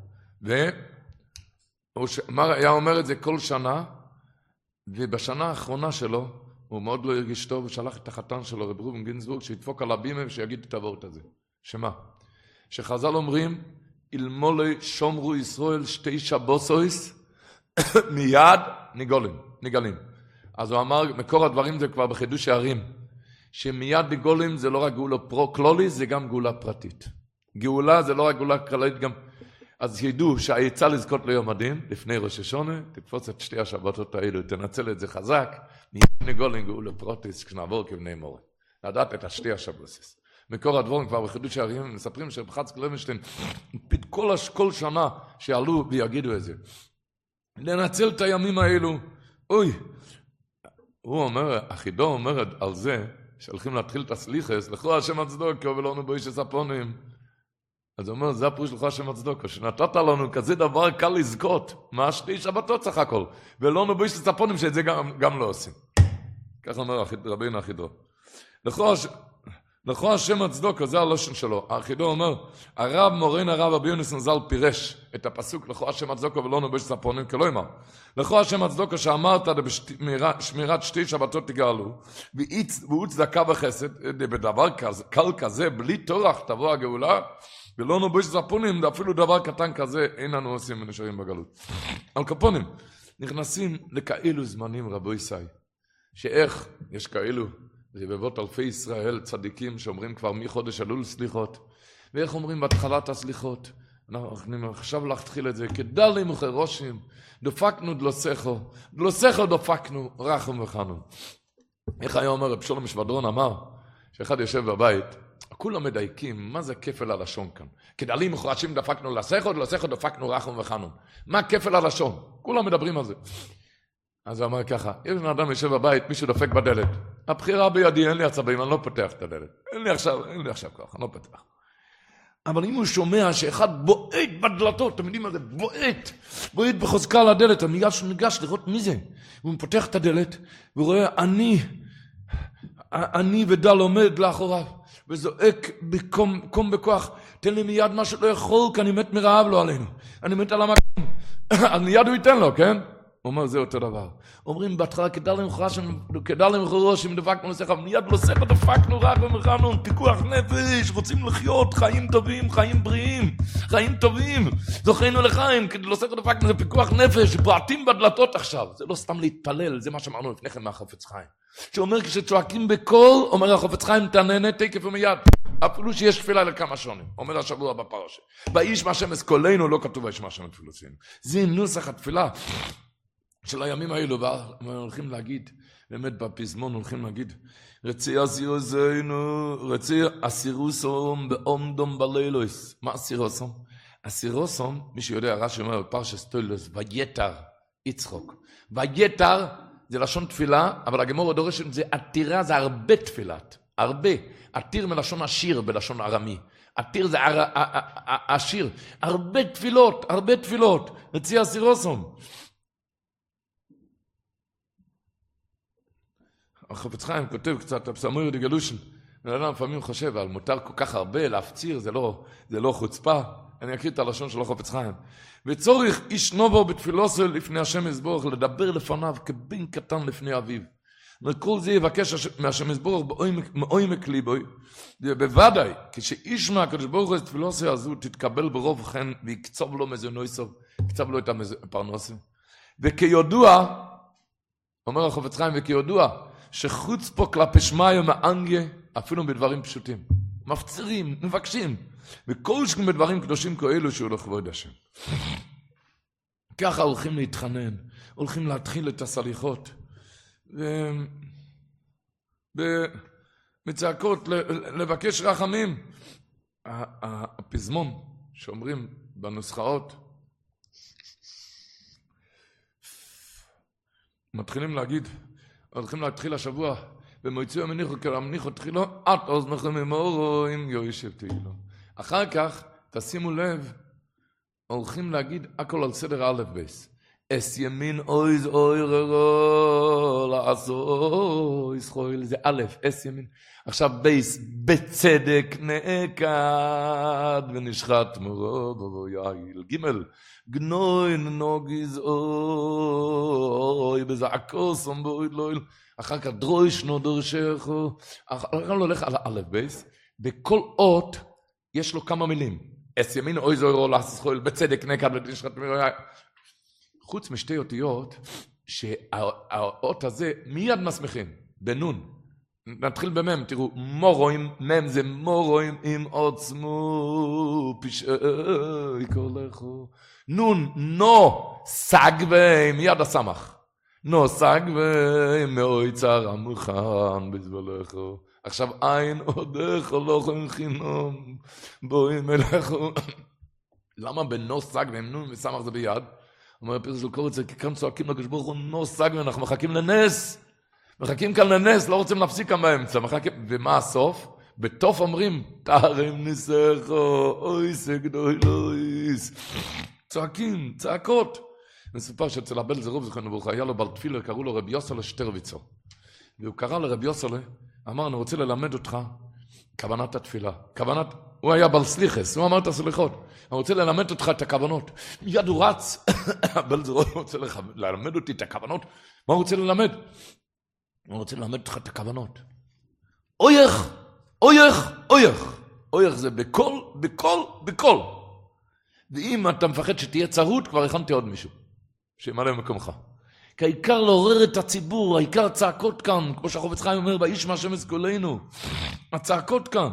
A: היה אומר את זה כל שנה, ובשנה האחרונה שלו, הוא מאוד לא הרגיש טוב, הוא שלח את החתן שלו, רב ראובן גינזבורג, שידפוק על הבימה ושיגיד את הוורט הזה. שמה? שחז"ל אומרים, אלמולי שומרו ישראל שתי שבוסויס, מיד נגלים. אז הוא אמר, מקור הדברים זה כבר בחידוש הערים, שמיד נגולים זה לא רק גאולה פרו-קלולי, זה גם גאולה פרטית. גאולה זה לא רק גאולה כללית, גם... אז ידעו שהעצה לזכות ליום הדין, לפני ראש השונה, תתפוס את שתי השבתות האלו, תנצל את זה חזק, מיד נגולים גאולה פרוטיס, כשנעבור כבני מורה. לדעת את השתי השבוסיס. מקור הדבורים כבר בחידוש הערים, מספרים שרב חצק לוינשטיין, כל שנה שעלו ויגידו את זה. לנצל את הימים האלו, אוי, הוא אומר, אחידו אומר על זה, שהולכים להתחיל את הסליחס, לכו השם הצדוקו ולא נבויש הספונים. אז הוא אומר, זה הפירוש לכו השם הצדוקו, שנתת לנו כזה דבר קל לזכות, מה 2 שבתות סך הכל, ולא נבויש הספונים שאת זה גם לא עושים. כך אומר רבינו החידו. לכו השם הצדוקו, זה הלושן שלו. החידו אומר, הרב מורן הרב רבי יונס נזל פירש את הפסוק לכו השם הצדוקו ולא נבויש הספונים, כלא אמר. לכו השם הצדוקו שאמרת בשמירת 2 שבתות תגאלו, והוא צדקה וחסד, בדבר קל כזה, בלי תורח תבוא הגאולה, ולא נבויש הספונים, אפילו דבר קטן כזה אין לנו עושים ונשארים בגלות. על כפונים, נכנסים לכאלו זמנים רבו ישי, שאיך יש כאלו, רבבות אלפי ישראל צדיקים שאומרים כבר מחודש אלול סליחות, ואיך אומרים בהתחלת הסליחות, אנחנו עכשיו להתחיל את זה, כדלי מוחרושים, דופקנו דלוסכו דופקנו, רחם וחנון. איך היה אומר רב שלום משבדרון אמר, שאחד יושב בבית, כולם מדייקים, מה זה כפל הלשון כאן? כדלי מוחרושים דופקנו דלוסכו דופקנו רחם וחנון. מה כפל הלשון? כולם מדברים על זה. אז הוא אמר ככה, יש בן אדם יושב בבית, מישהו דופק בדלת. הבחירה בידי, אין לי עצבים, אני לא פותח את הדלת. אין לי עכשיו כוח, אני לא פותח. אבל אם הוא שומע שאחד בועט בדלתות, אתם יודעים מה זה? בועט בחוזקה על הדלת, הוא ניגש לראות מי זה. הוא פותח את הדלת, והוא רואה אני ודל עומד לאחוריו, וזועק קום בכוח, תן לי מיד מה שלא יכול, כי אני מת מרעב לו עלינו. אני מת על המקום. אז מיד הוא ייתן לו, כן? הוא אומר, זה אותו דבר. אומרים בהתחלה, כדלים חרושים דפקנו לסך, מיד לסך דפקנו רק ומחנו, פיקוח נפש, רוצים לחיות, חיים טובים, חיים בריאים, חיים טובים, זוכרנו לחיים, לסך דפקנו זה פיקוח נפש, בועטים בדלתות עכשיו, זה לא סתם להתפלל, זה מה שאמרנו לפני כן מהחפץ חיים. שאומר, כשצועקים בקול, אומר החפץ חיים, תעננה תקף ומיד, אפילו שיש תפילה לכמה שונים, אומר השבוע בפרשה. באיש מה שם אסכולנו, לא כתוב באיש מה שם תפילותינו. זה נוסח התפילה. של הימים האלו, הולכים להגיד, באמת בפזמון הולכים להגיד, רצי אסירוסום בעומדום בלילויס. מה אסירוסום? אסירוסום, מי שיודע, רש"י אומר בפרשת תולדות, ויתר יצחוק. ויתר זה לשון תפילה, אבל הגמרא דורשת זה עתירה, זה הרבה תפילת, הרבה. עתיר מלשון עשיר בלשון ארמי. עתיר זה עשיר. הרבה תפילות. רצי אסירוסום. החפץ חיים כותב קצת, הפסמויר דגלושן, אדם לפעמים חושב, על מותר כל כך הרבה להפציר, זה לא חוצפה, אני אקריא את הלשון של החפץ חיים. וצורך איש נובו בתפילוסו לפני השם יזבורך, לדבר לפניו כבן קטן לפני אביו. וכל זה יבקש מהשם יזבורך מעומק ליבוי, בוודאי, כשאיש מהקדוש ברוך הוא את תפילוסו הזו, תתקבל ברוב חן, ויקצוב לו מזונויסו, יקצוב לו את הפרנסו. וכידוע, אומר החפץ חיים, וכידוע, שחוץ פה כלפי שמאי ומאנגיה, אפילו בדברים פשוטים. מפצירים, מבקשים. וכל שכם בדברים קדושים כאלו שהוא לכבוד השם. ככה הולכים להתחנן, הולכים להתחיל את הסליחות. בצעקות לבקש רחמים. הפזמון שאומרים בנוסחאות, מתחילים להגיד, הולכים להתחיל השבוע, ומויצאו המניחו כרמניחו תחילו, את אוזנכם ממורוים יוישב תהילו. אחר כך, תשימו לב, הולכים להגיד הכל על סדר א' בייס. אס ימין אויז אויררו, לעשו ישחויל, זה א', אס ימין. עכשיו בייס, בצדק נעקד, ונשחט מורו יעיל. ג' גנוי נוגיז אוי, בזעקו סומבויד לויל. אחר כך דרוישנו דורשךו. אחר כך הולך על האלף בייס, בכל אות יש לו כמה מילים. אס ימין אוי זוירו לעשו בצדק נעקד, ונשחט מורו יעיל. חוץ משתי אותיות, שהאות הזה מיד מסמכים, בנון. נתחיל במם, תראו, מורוים, מם זה מורוים עם עוצמו, פשעי כולכו. נון, נו, סגבי, מיד הסמך. נו, סגבי, מאוי צר המוכן בזבולכו. עכשיו אין עודך הולכם חינום, בואי מלכו. למה בנו סגבי, נון וסמך זה ביד? אומר פרס לקורץ, כי כאן צועקים לקדוש ברוך הוא, נו סגבי, אנחנו מחכים לנס. מחכים כאן לנס, לא רוצים להפסיק כאן באמצע. ומה הסוף? בתוף אומרים, תרם ניסחו, אויס גדולויס. צועקים, צעקות. מסופר שאצל הבעל זרוב זכרנו לברכה, היה לו בעל תפילה, קראו לו רבי יוסלה שטרוויצר. והוא קרא לרבי יוסלה, אמר, אני רוצה ללמד אותך כוונת התפילה. הוא היה בעל סליחס, הוא אמר את הסליחות. אני רוצה ללמד אותך את הכוונות. מיד הוא רץ, הבעל זרוב רוצה ללמד אותי את הכוונות. מה הוא רוצה ללמד? הוא רוצה ללמד אותך את הכוונות. אויך, אויך, אויך. אויך זה בכל. ואם אתה מפחד שתהיה צרות, כבר הכנתי עוד מישהו. שימלא מקומך. כי העיקר לעורר את הציבור, העיקר צעקות כאן, כמו שהחפץ חיים אומר, באיש מה השם יזכולנו. הצעקות כאן.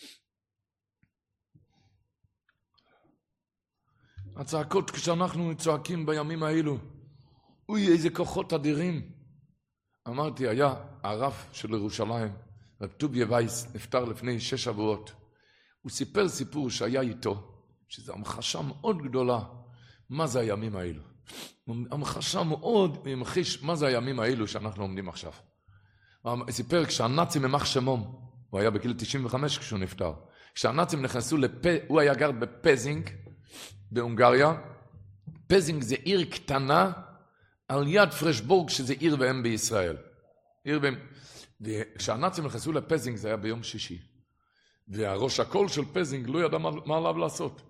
A: הצעקות כשאנחנו צועקים בימים האלו. אוי, איזה כוחות אדירים. אמרתי, היה הרב של ירושלים, רב טוביה וייס, נפטר לפני 6 שבועות. הוא סיפר סיפור שהיה איתו, שזו המחשה מאוד גדולה. מה זה הימים האלו? המחשה מאוד ממחיש מה זה הימים האלו שאנחנו עומדים עכשיו. הוא סיפר כשהנאצים ממח שמום, הוא היה בגיל 95 כשהוא נפטר. כשהנאצים נכנסו הוא היה גר בפזינג, בהונגריה. פזינג זה עיר קטנה, על יד פרשבורג שזה עיר ואם בישראל. וכשהנאצים נכנסו לפזינג זה היה ביום שישי. והראש הקול של פזינג לא ידע מה עליו לעשות.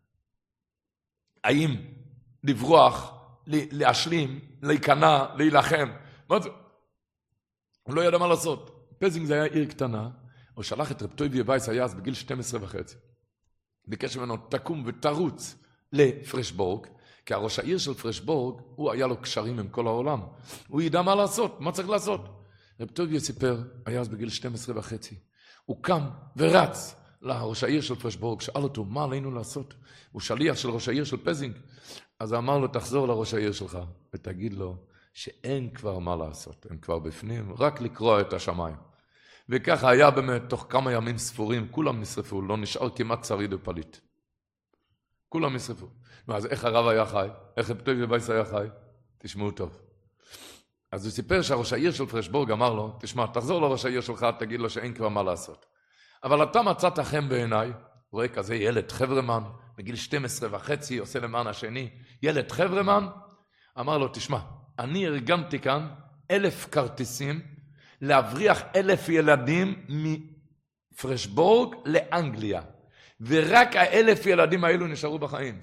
A: האם לברוח, להשלים, להיכנע, להילחם. מה זה? הוא לא ידע מה לעשות. פזינג זה היה עיר קטנה, הוא שלח את רב טוביה וייס היה אז בגיל 12.5. ביקש ממנו תקום ותרוץ לפרשבורג, כי הראש העיר של פרשבורג, הוא היה לו קשרים עם כל העולם. הוא ידע מה לעשות, מה צריך לעשות. רב טוביה סיפר, היה אז בגיל 12.5. הוא קם ורץ לראש העיר של פרשבורג, שאל אותו, מה עלינו לעשות? הוא שליח של ראש העיר של פזינג. אז אמר לו, תחזור לראש העיר שלך, ותגיד לו שאין כבר מה לעשות. הם כבר בפנים, רק לקרוע את השמיים. וככה היה באמת, תוך כמה ימים ספורים, כולם נשרפו, לא נשאר כמעט שריד ופליט. כולם נשרפו. אז איך הרב היה חי? איך רב טוביה וייס היה חי? תשמעו טוב. אז הוא סיפר שהראש העיר של פרשבורג אמר לו, תשמע, תחזור לראש העיר שלך, תגיד לו שאין כבר מה לעשות. אבל אתה מצאת חן בעיניי, רואה כזה ילד חברמן, בגיל 12.5, עושה למען השני, ילד חברמן, אמר לו, תשמע, אני ארגנתי כאן 1,000 כרטיסים, להבריח 1,000 ילדים מפרשבורג לאנגליה. ורק 1,000 ילדים האלו נשארו בחיים.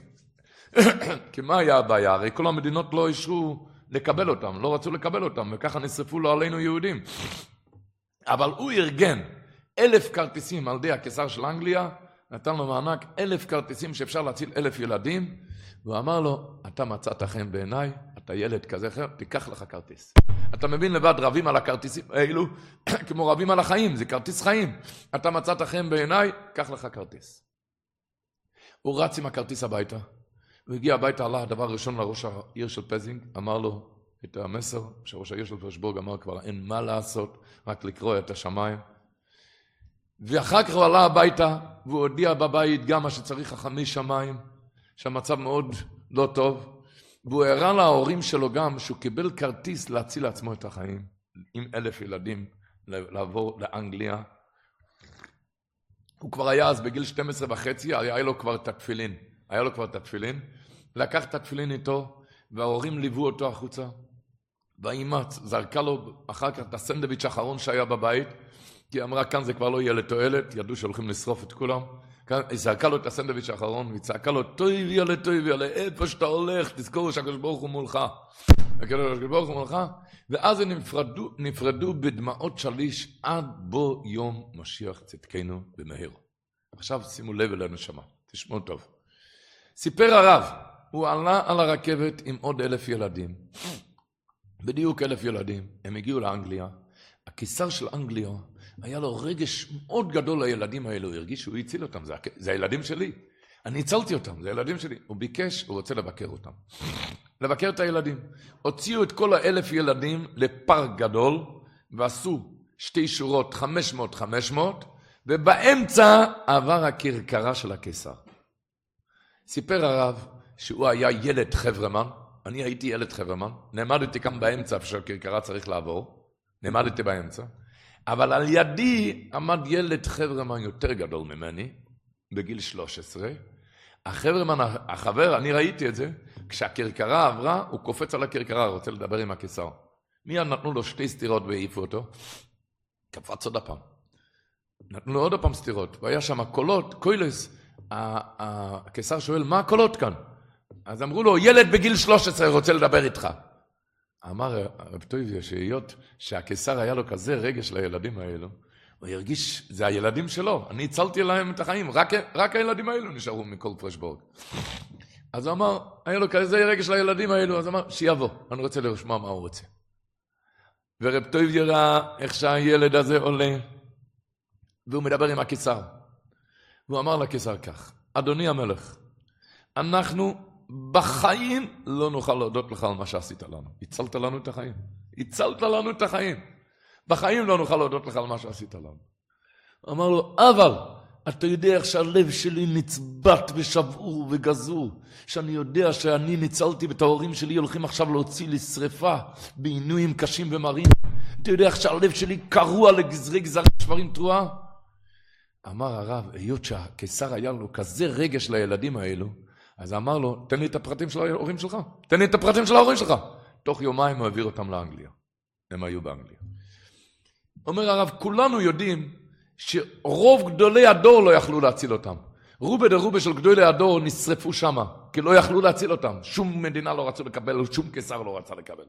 A: כי מה היה הבעיה? הרי כל המדינות לא אישרו לקבל אותם, לא רצו לקבל אותם, וככה נשרפו לו עלינו יהודים. אבל הוא ארגן 1,000 כרטיסים על ידי הקיסר של אנגליה, נתן לו מענק 1,000 כרטיסים שאפשר להציל 1,000 ילדים, והוא אמר לו, אתה מצאת חן בעיניי, אתה ילד כזה אחר, תיקח לך כרטיס. אתה מבין לבד, רבים על הכרטיסים האלו, כמו רבים על החיים, זה כרטיס חיים. אתה מצאת חן בעיניי, קח לך כרטיס. הוא רץ עם הכרטיס הביתה, הוא הגיע הביתה, עלה הדבר הראשון לראש העיר של פזינג, אמר לו את המסר, שראש העיר של פרשבורג אמר כבר אין מה לעשות, רק לקרוא את השמיים. ואחר כך הוא עלה הביתה, והוא הודיע בבית גם מה שצריך 5 שמיים, שהמצב מאוד לא טוב, והוא הראה להורים שלו גם שהוא קיבל כרטיס להציל לעצמו את החיים, עם 1,000 ילדים לעבור לאנגליה. הוא כבר היה אז בגיל 12.5, היה לו כבר את התפילין, לקח את התפילין איתו, וההורים ליוו אותו החוצה, והאמא זרקה לו אחר כך את הסנדוויץ' האחרון שהיה בבית, כי אמרה כאן זה כבר לא יהיה לתועלת, ידעו שהולכים לשרוף את כולם, היא זרקה לו את הסנדוויץ' האחרון, והיא צעקה לו, טוב יאללה, איפה שאתה הולך, תזכור שהקדוש ברוך הוא מולך. ואז הם נפרדו בדמעות שליש, עד בו יום משיח צדקנו במהר. עכשיו שימו לב אל הנשמה, תשמעו טוב. סיפר הרב, הוא עלה על הרכבת עם עוד 1,000 ילדים. בדיוק 1,000 ילדים, הם הגיעו לאנגליה. הקיסר של אנגליה, היה לו רגש מאוד גדול לילדים האלו, הוא הרגיש שהוא הציל אותם, זה הילדים שלי. אני הצלתי אותם, זה הילדים שלי. הוא ביקש, הוא רוצה לבקר אותם. לבקר את הילדים. הוציאו את כל 1,000 ילדים לפארק גדול, ועשו 2 שורות 500, ובאמצע עבר הכרכרה של הקיסר. סיפר הרב שהוא היה ילד חברמן, אני הייתי ילד חברמן, נעמדתי כאן באמצע שהכרכרה צריך לעבור, נעמדתי באמצע, אבל על ידי עמד ילד חברמן יותר גדול ממני, בגיל 13, החבר, אני ראיתי את זה, כשהכרכרה עברה, הוא קופץ על הכרכרה, רוצה לדבר עם הקיסר. מיד נתנו לו 2 סתירות והעיפו אותו, קפץ עוד הפעם. נתנו לו עוד הפעם סתירות, והיה שם קולות, קוילס, הקיסר שואל, מה הקולות כאן? אז אמרו לו, ילד בגיל 13 רוצה לדבר איתך. אמר הרב טויביה, שהיות שהקיסר היה לו כזה רגש לילדים האלו, הוא הרגיש, זה הילדים שלו, אני הצלתי להם את החיים, רק הילדים האלו נשארו מכל פרשבורג. אז הוא אמר, היה לו כזה רגש לילדים האלו, אז אמר, שיבוא, אני רוצה לשמוע מה הוא רוצה. ורב טויביה ראה איך שהילד הזה עולה, והוא מדבר עם הקיסר. והוא אמר לקיסר כך, אדוני המלך, אנחנו בחיים לא נוכל להודות לך על מה שעשית לנו. הצלת לנו את החיים. הצלת לנו את החיים. בחיים לא נוכל להודות לך על מה שעשית לנו. אמר לו, אבל אתה יודע איך שהלב שלי נצבט ושבור וגזור, שאני יודע שאני ניצלתי ואת ההורים שלי הולכים עכשיו להוציא לשריפה בעינויים קשים ומרים. אתה יודע איך שהלב שלי קרוע לגזרי גזרי שברים תרועה? אמר הרב, היות שהקיסר היה לו כזה רגש לילדים האלו, אז אמר לו, תן לי את הפרטים של ההורים שלך. תן לי את הפרטים של ההורים שלך. תוך יומיים הוא העביר אותם לאנגליה. הם היו באנגליה. אומר הרב, כולנו יודעים שרוב גדולי הדור לא יכלו להציל אותם. רובה דרובה של גדולי הדור נשרפו שמה, כי לא יכלו להציל אותם. שום מדינה לא רצו לקבל, שום קיסר לא רצה לקבל.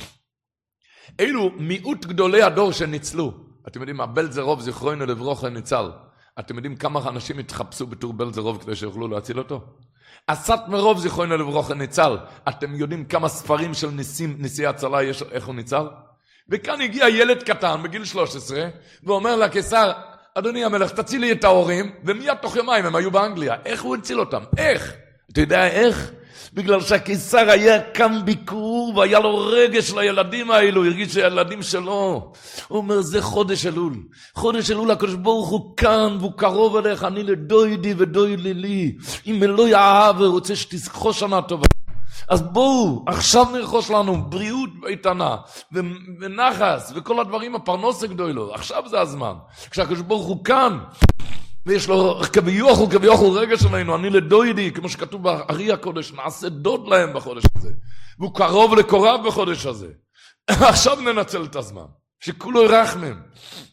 A: אלו מיעוט גדולי הדור שניצלו. אתם יודעים, הבלזרוב זיכרונו לברכה ניצל. אתם יודעים כמה אנשים התחפשו בתור בלזרוב כדי שיוכלו להציל אותו? אסת מרוב זיכרונו לברכה ניצל. אתם יודעים כמה ספרים של נשיאי הצלה יש, איך הוא ניצל? וכאן הגיע ילד קטן בגיל 13, ואומר לקיסר, אדוני המלך, תציל לי את ההורים, ומיד תוך יומיים הם היו באנגליה. איך הוא הציל אותם? איך? אתה יודע איך? בגלל שהקיסר היה כאן ביקור, והיה לו רגש לילדים האלו, הרגיש שהילדים שלו. הוא אומר, זה חודש אלול. חודש אלול, הקדוש ברוך הוא כאן, והוא קרוב אליך, אני לדוידי ודוידי לי. אם אלוהי אהב ורוצה שתזכו שנה טובה. אז בואו, עכשיו נרכוש לנו בריאות איתנה, ונחס, וכל הדברים, הפרנוס הגדולו. עכשיו זה הזמן. כשהקדוש ברוך הוא כאן, ויש לו כביכול רגש עלינו, אני לדוידי, כמו שכתוב בארי הקודש, נעשה דוד להם בחודש הזה. והוא קרוב לקורב בחודש הזה. עכשיו ננצל את הזמן. שכולו רחמם.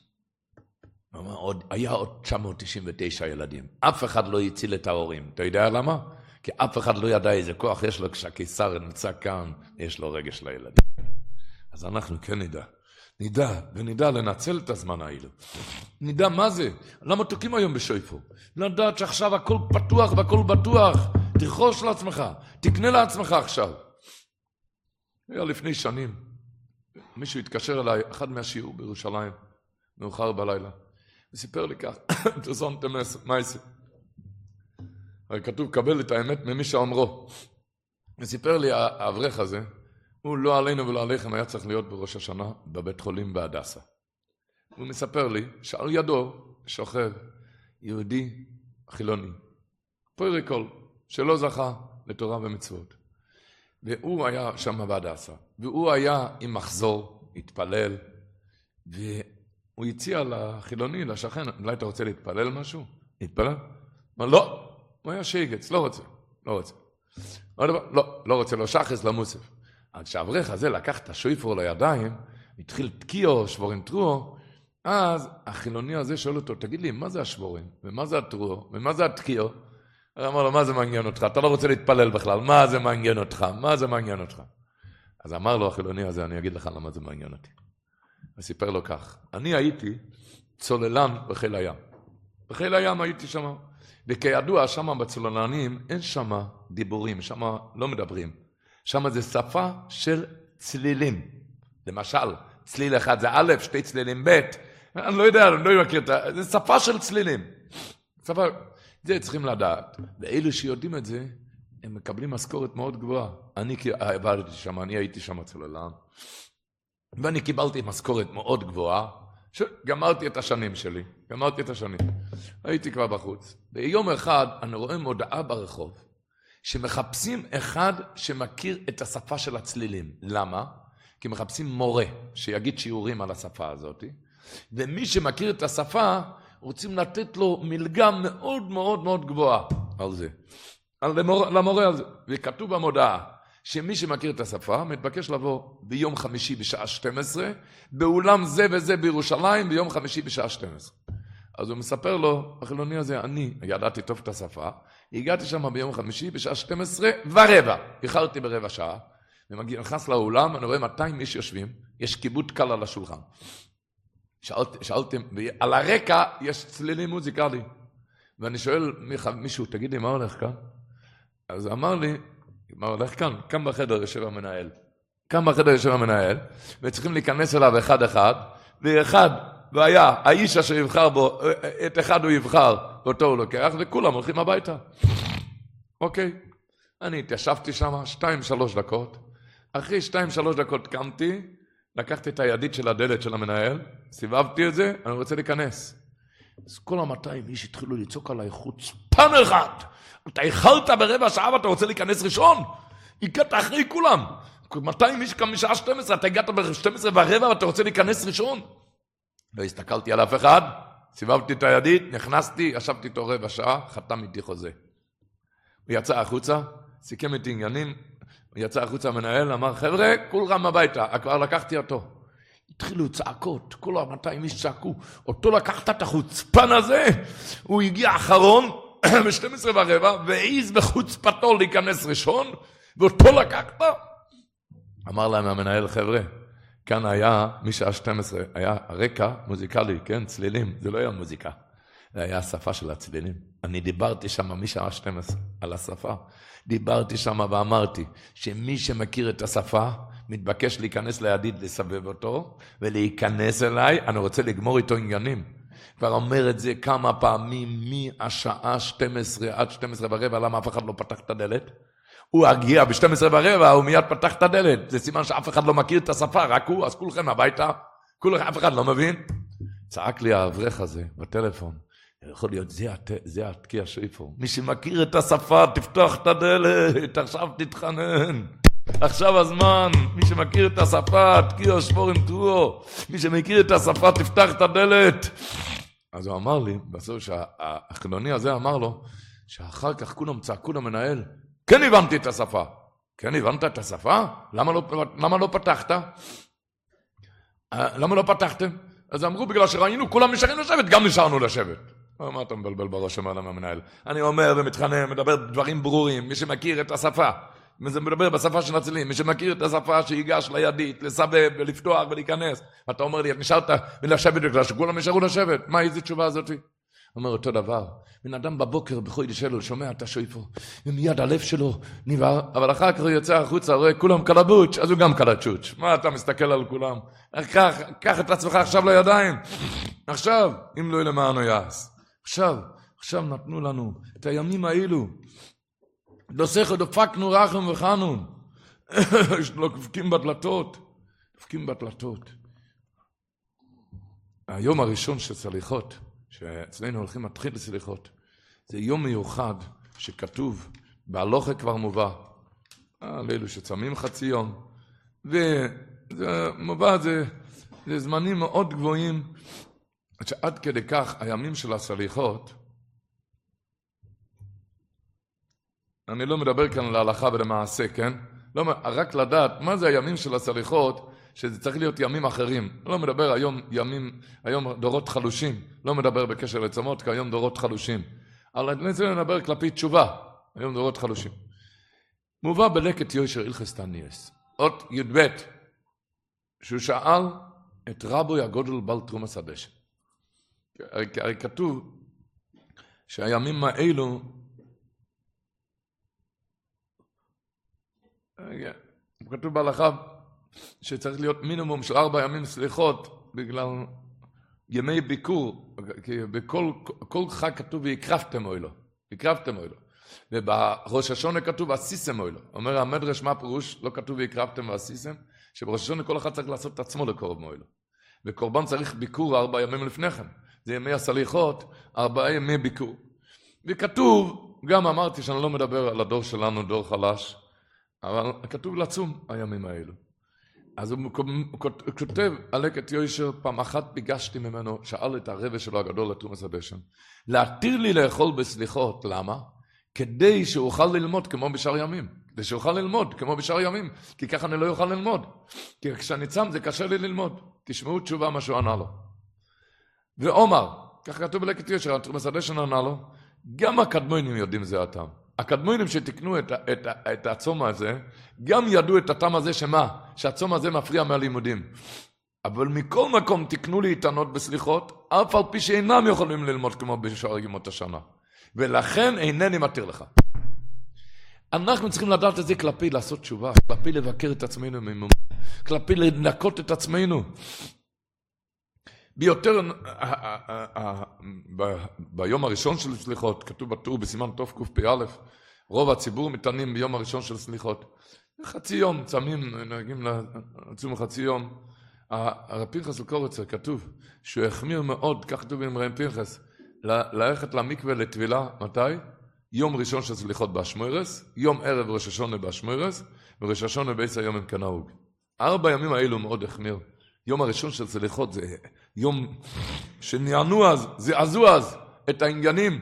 A: היה עוד 999 ילדים. אף אחד לא הציל את ההורים. אתה יודע למה? כי אף אחד לא ידע איזה כוח יש לו כשהקיסר נמצא כאן, יש לו רגש לילדים. אז אנחנו כן נדע לנצל את הזמן האלו. נדע מה זה. למה תוקים היום בשויפו? לדעת שעכשיו הכל פתוח והכל בטוח. תרכוש לעצמך, תקנה לעצמך עכשיו. היה לפני שנים, מישהו התקשר אליי, אחד מהשיעור בירושלים, מאוחר בלילה, וסיפר לי כך, תזונתם מייסי. הרי כתוב, קבל את האמת ממי שאומרו. וסיפר לי האברך הזה, הוא לא עלינו ולא עליכם, היה צריך להיות בראש השנה בבית חולים בהדסה. הוא מספר לי שעל ידו שוכב יהודי חילוני, פויריקול, שלא זכה לתורה ומצוות. והוא היה שם בהדסה, והוא היה עם מחזור, התפלל, והוא הציע לחילוני, לשכן, אולי אתה רוצה להתפלל משהו? להתפלל? אמר, לא. הוא היה שיגץ, לא רוצה. לא רוצה, לא שחס, לא מוסף. עד שהאברך הזה לקח את השויפור לידיים, התחיל תקיעו, שבורים תרועו, אז החילוני הזה שואל אותו, תגיד לי, מה זה השבורים? ומה זה התרועו? ומה זה התקיעו? הוא אמר לו, מה זה מעניין אותך? אתה לא רוצה להתפלל בכלל, מה זה מעניין אותך? אז אמר לו החילוני הזה, אני אגיד לך למה זה מעניין אותי. וסיפר לו כך, אני הייתי צוללן בחיל הים. בחיל הים הייתי שם. וכידוע, שם בצוללנים אין שם דיבורים, שם לא מדברים. שם זה שפה של צלילים. למשל, צליל אחד זה א', 2 צלילים ב', אני לא יודע, אני לא מכיר את זה, זה שפה של צלילים. שפה, זה צריכים לדעת. ואלו שיודעים את זה, הם מקבלים משכורת מאוד גבוהה. אני עבדתי שם, אני הייתי שם צוללן, ואני קיבלתי משכורת מאוד גבוהה, גמרתי את השנים שלי, הייתי כבר בחוץ. ביום אחד אני רואה מודעה ברחוב, שמחפשים אחד שמכיר את השפה של הצלילים. למה? כי מחפשים מורה שיגיד שיעורים על השפה הזאת, ומי שמכיר את השפה, רוצים לתת לו מלגה מאוד מאוד מאוד גבוהה על זה, למורה על זה. וכתוב במודעה, שמי שמכיר את השפה, מתבקש לבוא ביום חמישי בשעה 12, באולם זה וזה בירושלים, ביום חמישי בשעה 12. אז הוא מספר לו, החילוני הזה, אני ידעתי טוב את השפה, הגעתי שם ביום חמישי בשעה 12:15, איחרתי ברבע שעה, ונכנס לאולם, אני רואה 200 איש יושבים, יש כיבוד קל על השולחן. שאלתם, על הרקע יש צלילים מוזיקליים, ואני שואל מישהו, תגיד לי, מה הולך כאן? אז אמר לי, מה הולך כאן? כאן בחדר יושב המנהל. כאן בחדר יושב המנהל, וצריכים להיכנס אליו אחד, ואחד, והיה, האיש אשר יבחר בו, את אחד הוא יבחר, ואותו הוא לוקח, וכולם הולכים הביתה. אוקיי. אני התיישבתי שם 2-3 דקות, אחרי 2-3 דקות קמתי, לקחתי את הידית של הדלת של המנהל, סיבבתי את זה, אני רוצה להיכנס. אז כל 200 איש התחילו לצעוק עליי חוצפן אחד. אתה איחרת ברבע שעה ואתה רוצה להיכנס ראשון? הגעת אחרי כולם. 200 איש קם משעה 12, אתה הגעת ב-12:15 ואתה רוצה להיכנס ראשון? לא הסתכלתי על אף אחד, סיבבתי את הידית, נכנסתי, ישבתי איתו רבע שעה, חתם איתי חוזה. הוא יצא החוצה, סיכם איתי עניינים, הוא יצא החוצה המנהל, אמר, חבר'ה, כולכם הביתה, כבר לקחתי אותו. התחילו צעקות, כל 200 איש צעקו, אותו לקחת את החוצפן הזה, הוא הגיע אחרון, ב-12:15, והעיז בחוצפתו להיכנס ראשון, ואותו לקחת. אמר להם המנהל, חבר'ה, כאן היה, משעה 12, היה רקע מוזיקלי, כן, צלילים, זה לא היה מוזיקה, זה היה השפה של הצלילים. אני דיברתי שם משעה 12 על השפה, דיברתי שם ואמרתי שמי שמכיר את השפה, מתבקש להיכנס לידיד, לסבב אותו, ולהיכנס אליי, אני רוצה לגמור איתו עניינים. כבר אומר את זה כמה פעמים, מהשעה 12 עד 12:15, למה אף אחד לא פתח את הדלת? הוא הגיע ב-12:15, הוא מיד פתח את הדלת. זה סימן שאף אחד לא מכיר את השפה, רק הוא, אז כולכם הביתה, אף אחד לא מבין. צעק לי האברך הזה בטלפון, יכול להיות, זה התקיע שיפור. מי שמכיר את השפה, תפתח את הדלת, עכשיו תתחנן. עכשיו הזמן, מי שמכיר את השפה, תקיע שבור עם תרועו. מי שמכיר את השפה, תפתח את הדלת. אז הוא אמר לי, בסוף שהחילוני הזה אמר לו, שאחר כך כולם צעקו למנהל, כן הבנתי את השפה. כן הבנת את השפה? למה לא פתחת? למה לא פתחתם? אז אמרו, בגלל שראינו, כולם נשארים לשבת, גם נשארנו לשבת. מה אתה מבלבל בראש אמר למה המנהל? אני אומר ומתחנן, מדבר דברים ברורים, מי שמכיר את השפה, זה מדבר בשפה של הצלילים, מי שמכיר את השפה שיגש לידית, לסבב ולפתוח ולהיכנס. אתה אומר לי, את נשארת ולשבת בגלל שכולם נשארו לשבת. מה איזו תשובה הזאת? אומר אותו דבר, בן אדם בבוקר בחודש שלו שומע את השויפו, ומיד הלב שלו נבער, אבל אחר כך הוא יוצא החוצה, רואה כולם קלבוץ', אז הוא גם קלצ'וץ'. מה אתה מסתכל על כולם? קח את עצמך עכשיו לידיים. עכשיו, אם לא למענו יעש. עכשיו נתנו לנו את הימים האלו. דוסך דפקנו רחם וחנון. לא דפקים בדלתות. היום הראשון של סליחות, שאצלנו הולכים להתחיל לסליחות, זה יום מיוחד שכתוב, בהלוכה כבר מובא, לאלו שצמים חצי יום, וזה מובא, זה זמנים מאוד גבוהים, שעד כדי כך הימים של הסליחות, אני לא מדבר כאן להלכה ולמעשה, כן? לא, רק לדעת מה זה הימים של הסליחות, שזה צריך להיות ימים אחרים. לא מדבר היום דורות חלושים, לא מדבר בקשר לצומות, כי היום דורות חלושים. אבל אני רוצה לדבר כלפי תשובה, היום דורות חלושים. מובא בלקט יושר הלכות תעניות, אות י"ב, שהוא שאל את רבוי הגודל בעל תרומת הדשן. הרי כתוב שהימים האלו, כתוב בהלכה שצריך להיות מינימום של 4 ימים סליחות בגלל ימי ביקור, כי בכל חג כתוב ויקרבתם אוילו, ובראש השונה כתוב עשיסם אוילו. אומר המדרש מה פירוש? לא כתוב ויקרבתם ועשיסם, שבראש השונה כל אחד צריך לעשות את עצמו לקורב מאוילו, וקורבן צריך ביקור 4 ימים לפניכם, זה ימי הסליחות, 4 ימי ביקור. וכתוב, גם אמרתי שאני לא מדבר על הדור שלנו, דור חלש, אבל כתוב לצום הימים האלו. אז הוא כותב על לקט יושר, פעם אחת ביגשתי ממנו, שאל את הרבא שלו הגדול לתרומס הדשן, להתיר לי לאכול בסליחות, למה? כדי שאוכל ללמוד כמו בשאר ימים. כדי שאוכל ללמוד כמו בשאר ימים, כי ככה אני לא אוכל ללמוד. כי כשאני צם זה קשה לי ללמוד. תשמעו תשובה מה שהוא ענה לו. ועומר, כך כתוב בלקט יושר, התרומס הדשן ענה לו, גם הקדמונים יודעים זה הטעם. הקדמונים שתקנו את הצום הזה, גם ידעו את הטעם הזה שמה? שהצום הזה מפריע מהלימודים. אבל מכל מקום תקנו לי איתנות בסליחות, אף על פי שאינם יכולים ללמוד כמו בשאר ימות השנה. ולכן אינני מתיר לך. אנחנו צריכים לדעת את זה כלפי לעשות תשובה, כלפי לבקר את עצמנו ממום, כלפי לנקות את עצמנו. ביותר, ביום הראשון של סליחות, כתוב בטור בסימן תוף קפ"א, רוב הציבור מתענים ביום הראשון של סליחות. חצי יום, צמים, נהגים לצום חצי יום. הרב פנחס לקורצר כתוב שהוא החמיר מאוד, כך כתוב עם רב פנחס, ללכת למקווה לטבילה, מתי? יום ראשון של סליחות באשמוירס, יום ערב ראש השונה באשמוירס, וראש השונה בעץ היום הם כנהוג. 4 ימים האלו מאוד החמיר. יום הראשון של סליחות זה יום שנענו אז, זעזו אז את העניינים.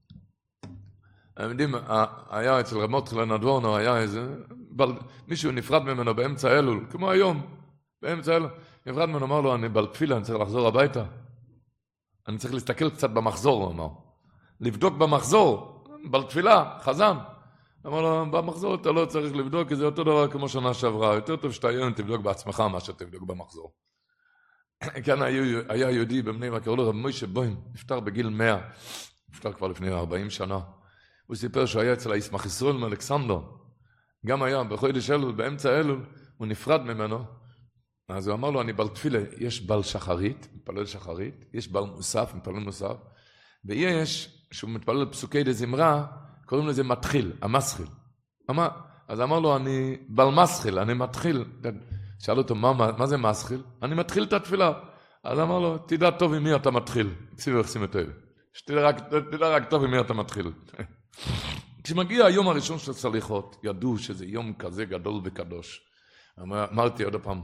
A: אתם יודעים, היה אצל רב מותחל הנדבורנו, היה איזה, מישהו נפרד ממנו באמצע אלול, כמו היום, באמצע אלול, נפרד ממנו, אמר לו, אני בתפילה, אני צריך לחזור הביתה. אני צריך להסתכל קצת במחזור, הוא אמר. לבדוק במחזור, בתפילה, חזן. אמר לו, במחזור אתה לא צריך לבדוק, כי זה אותו דבר כמו שנה שעברה. יותר טוב שאתה היום תבדוק בעצמך מה שתבדוק במחזור. כאן היה יהודי בבני ברק, קראו לו רב מוישה בוים, נפטר בגיל 100, נפטר כבר לפני 40 שנה. הוא סיפר שהוא היה אצל הישמח ישראל מאלכסנדר. גם היה בחודש אלול, באמצע אלול, הוא נפרד ממנו. אז הוא אמר לו, אני בעל תפילה, יש בעל שחרית, מתפלל שחרית, יש בעל מוסף, מתפלל מוסף, ויש, שהוא מתפלל פסוקי דזמרה, קוראים לזה מתחיל, המסחיל. אז אמר לו, אני בעל מסחיל, אני מתחיל. שאל אותו, מה זה מסחיל? אני מתחיל את התפילה. אז אמר לו, תדע טוב עם מי אתה מתחיל. ציבור יחסים את אלה. תדע רק טוב עם מי אתה מתחיל. כשמגיע היום הראשון של סליחות, ידעו שזה יום כזה גדול וקדוש. אמרתי עוד פעם,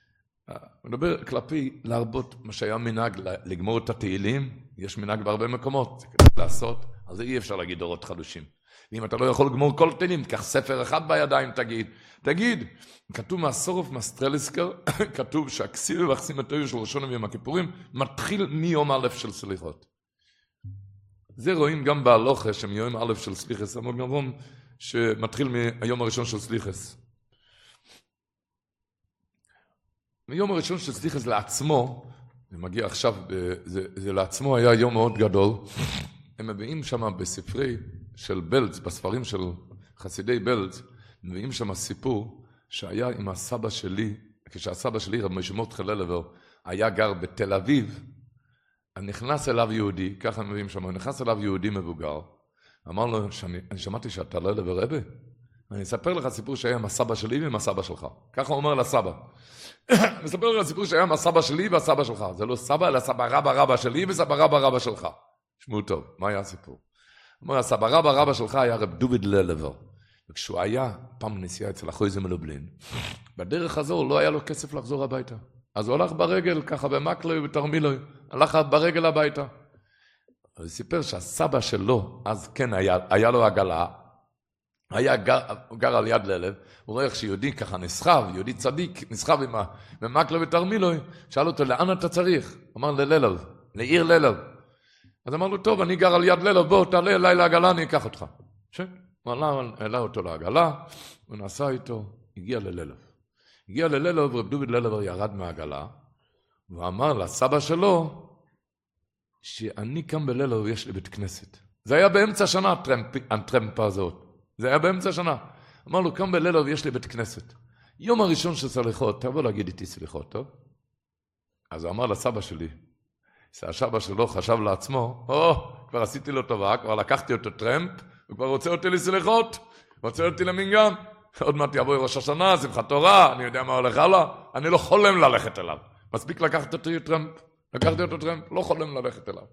A: מדבר כלפי להרבות מה שהיה מנהג לגמור את התהילים, יש מנהג בהרבה מקומות, זה כדי לעשות, אז זה אי אפשר להגיד אורות חדושים. ואם אתה לא יכול לגמור כל תהילים, קח ספר אחד בידיים, תגיד, כתוב מהסורף מסטרליסקר, כתוב שהכסיב והכסים הטויו של ראשון ויום הכיפורים, מתחיל מיום א' של סליחות. זה רואים גם בהלוכה, שמיום א' של סליחס, אמרו גנבום, שמתחיל מהיום הראשון של סליחס. מיום הראשון של סליחס לעצמו, זה מגיע עכשיו, זה לעצמו היה יום מאוד גדול, הם מביאים שם בספרי של בלץ, בספרים של חסידי בלץ, מביאים שם סיפור שהיה עם הסבא שלי, כשהסבא שלי, רב משה מותחל ללבר, היה גר בתל אביב, נכנס אליו יהודי, ככה מביאים שם, נכנס אליו יהודי מבוגר, אמר לו, אני שמעתי שאתה ללבר רבי, אני אספר לך סיפור שהיה עם הסבא שלי ועם הסבא שלך. ככה הוא אומר לסבא. אני אספר לך סיפור שהיה עם הסבא שלי והסבא שלך. זה לא סבא, אלא סבא רבא רבא שלי וסבא רבא רבא שלך. שמעו טוב, מה היה הסיפור? הוא אומר, הסבא רבא רבא שלך היה רב דוד ללבר. וכשהוא היה פעם נסיעה אצל החויזה מלובלין, בדרך הזו לא היה לו כסף לחזור הביתה. אז הוא הלך ברגל, ככה במקלוי ובתרמילוי, הלך ברגל הביתה. הוא סיפר שהסבא שלו, אז כן היה לו עגלה, היה גר על יד ללב, הוא רואה איך שיהודי ככה נסחב, יהודי צדיק, נסחב עם מקלוי ותרמילוי, שאל אותו, לאן אתה צריך? אמר ללב, לעיר ללב. אז אמר לו, טוב, אני גר על יד ללב, בוא, תעלה אליי לעגלה, אני אקח אותך. הוא העלה אותו לעגלה, הוא נסע איתו, הגיע לללב. הגיע לללב, רב דוד ללב ירד מהעגלה, ואמר לסבא שלו, שאני כאן בללב, יש לי בית כנסת. זה היה באמצע שנה, הטרמפה הזאת. זה היה באמצע שנה. אמר לו, כאן בללב, יש לי בית כנסת. יום הראשון של סליחות, תבוא להגיד איתי סליחות, טוב? אז הוא אמר לסבא שלי, שהסבא שלו חשב לעצמו, כבר עשיתי לו טובה, כבר לקחתי אותו טרמפ, הוא כבר רוצה אותי לסליחות, רוצה אותי למנגן, עוד מעט יבוא ראש השנה, שמחת תורה, אני יודע מה הולך הלאה, אני לא חולם ללכת אליו. מספיק לקחת אותי טרמפ, לקחתי אותו טרמפ, לא חולם ללכת אליו.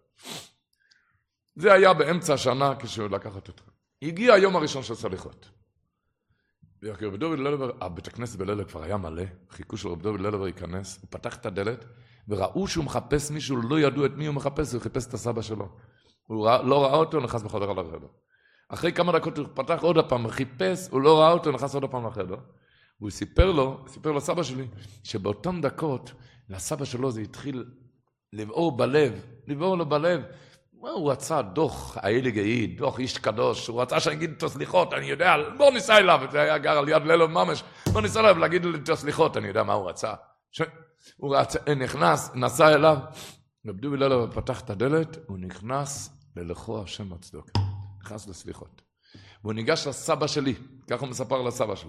A: זה היה באמצע השנה כשהוא לקח אותו טרמפ. הגיע היום הראשון של סליחות. רב דוד ללבר, בית הכנסת בלילה כבר היה מלא, חיכו של רב דוד ללבר ייכנס, הוא פתח את הדלת, וראו שהוא מחפש מישהו, לא ידעו את מי הוא מחפש, הוא חיפש את הסבא שלו. הוא לא ראה אותו, נכנס בחדר על החדר. אחרי כמה דקות הוא פתח עוד הפעם, חיפש, הוא לא ראה אותו, נכנס עוד הפעם לחדר. והוא סיפר לסבא שלי, שבאותן דקות, לסבא שלו זה התחיל לבעור לו בלב. הוא רצה דוח, האליג העיד, דוח איש קדוש, הוא רצה שאני אגיד איתו סליחות, אני יודע, בוא ניסה אליו, זה היה גר על יד לילוב ממש, בוא ניסה אליו להגיד איתו סליחות, אני יודע מה הוא רצה. הוא נכנס, נסע אליו, רב דוד לילוב פתח את הדלת, הוא נכנס ללכו השם הצדוק, נכנס לסליחות. והוא ניגש לסבא שלי, ככה הוא מספר לסבא שלו.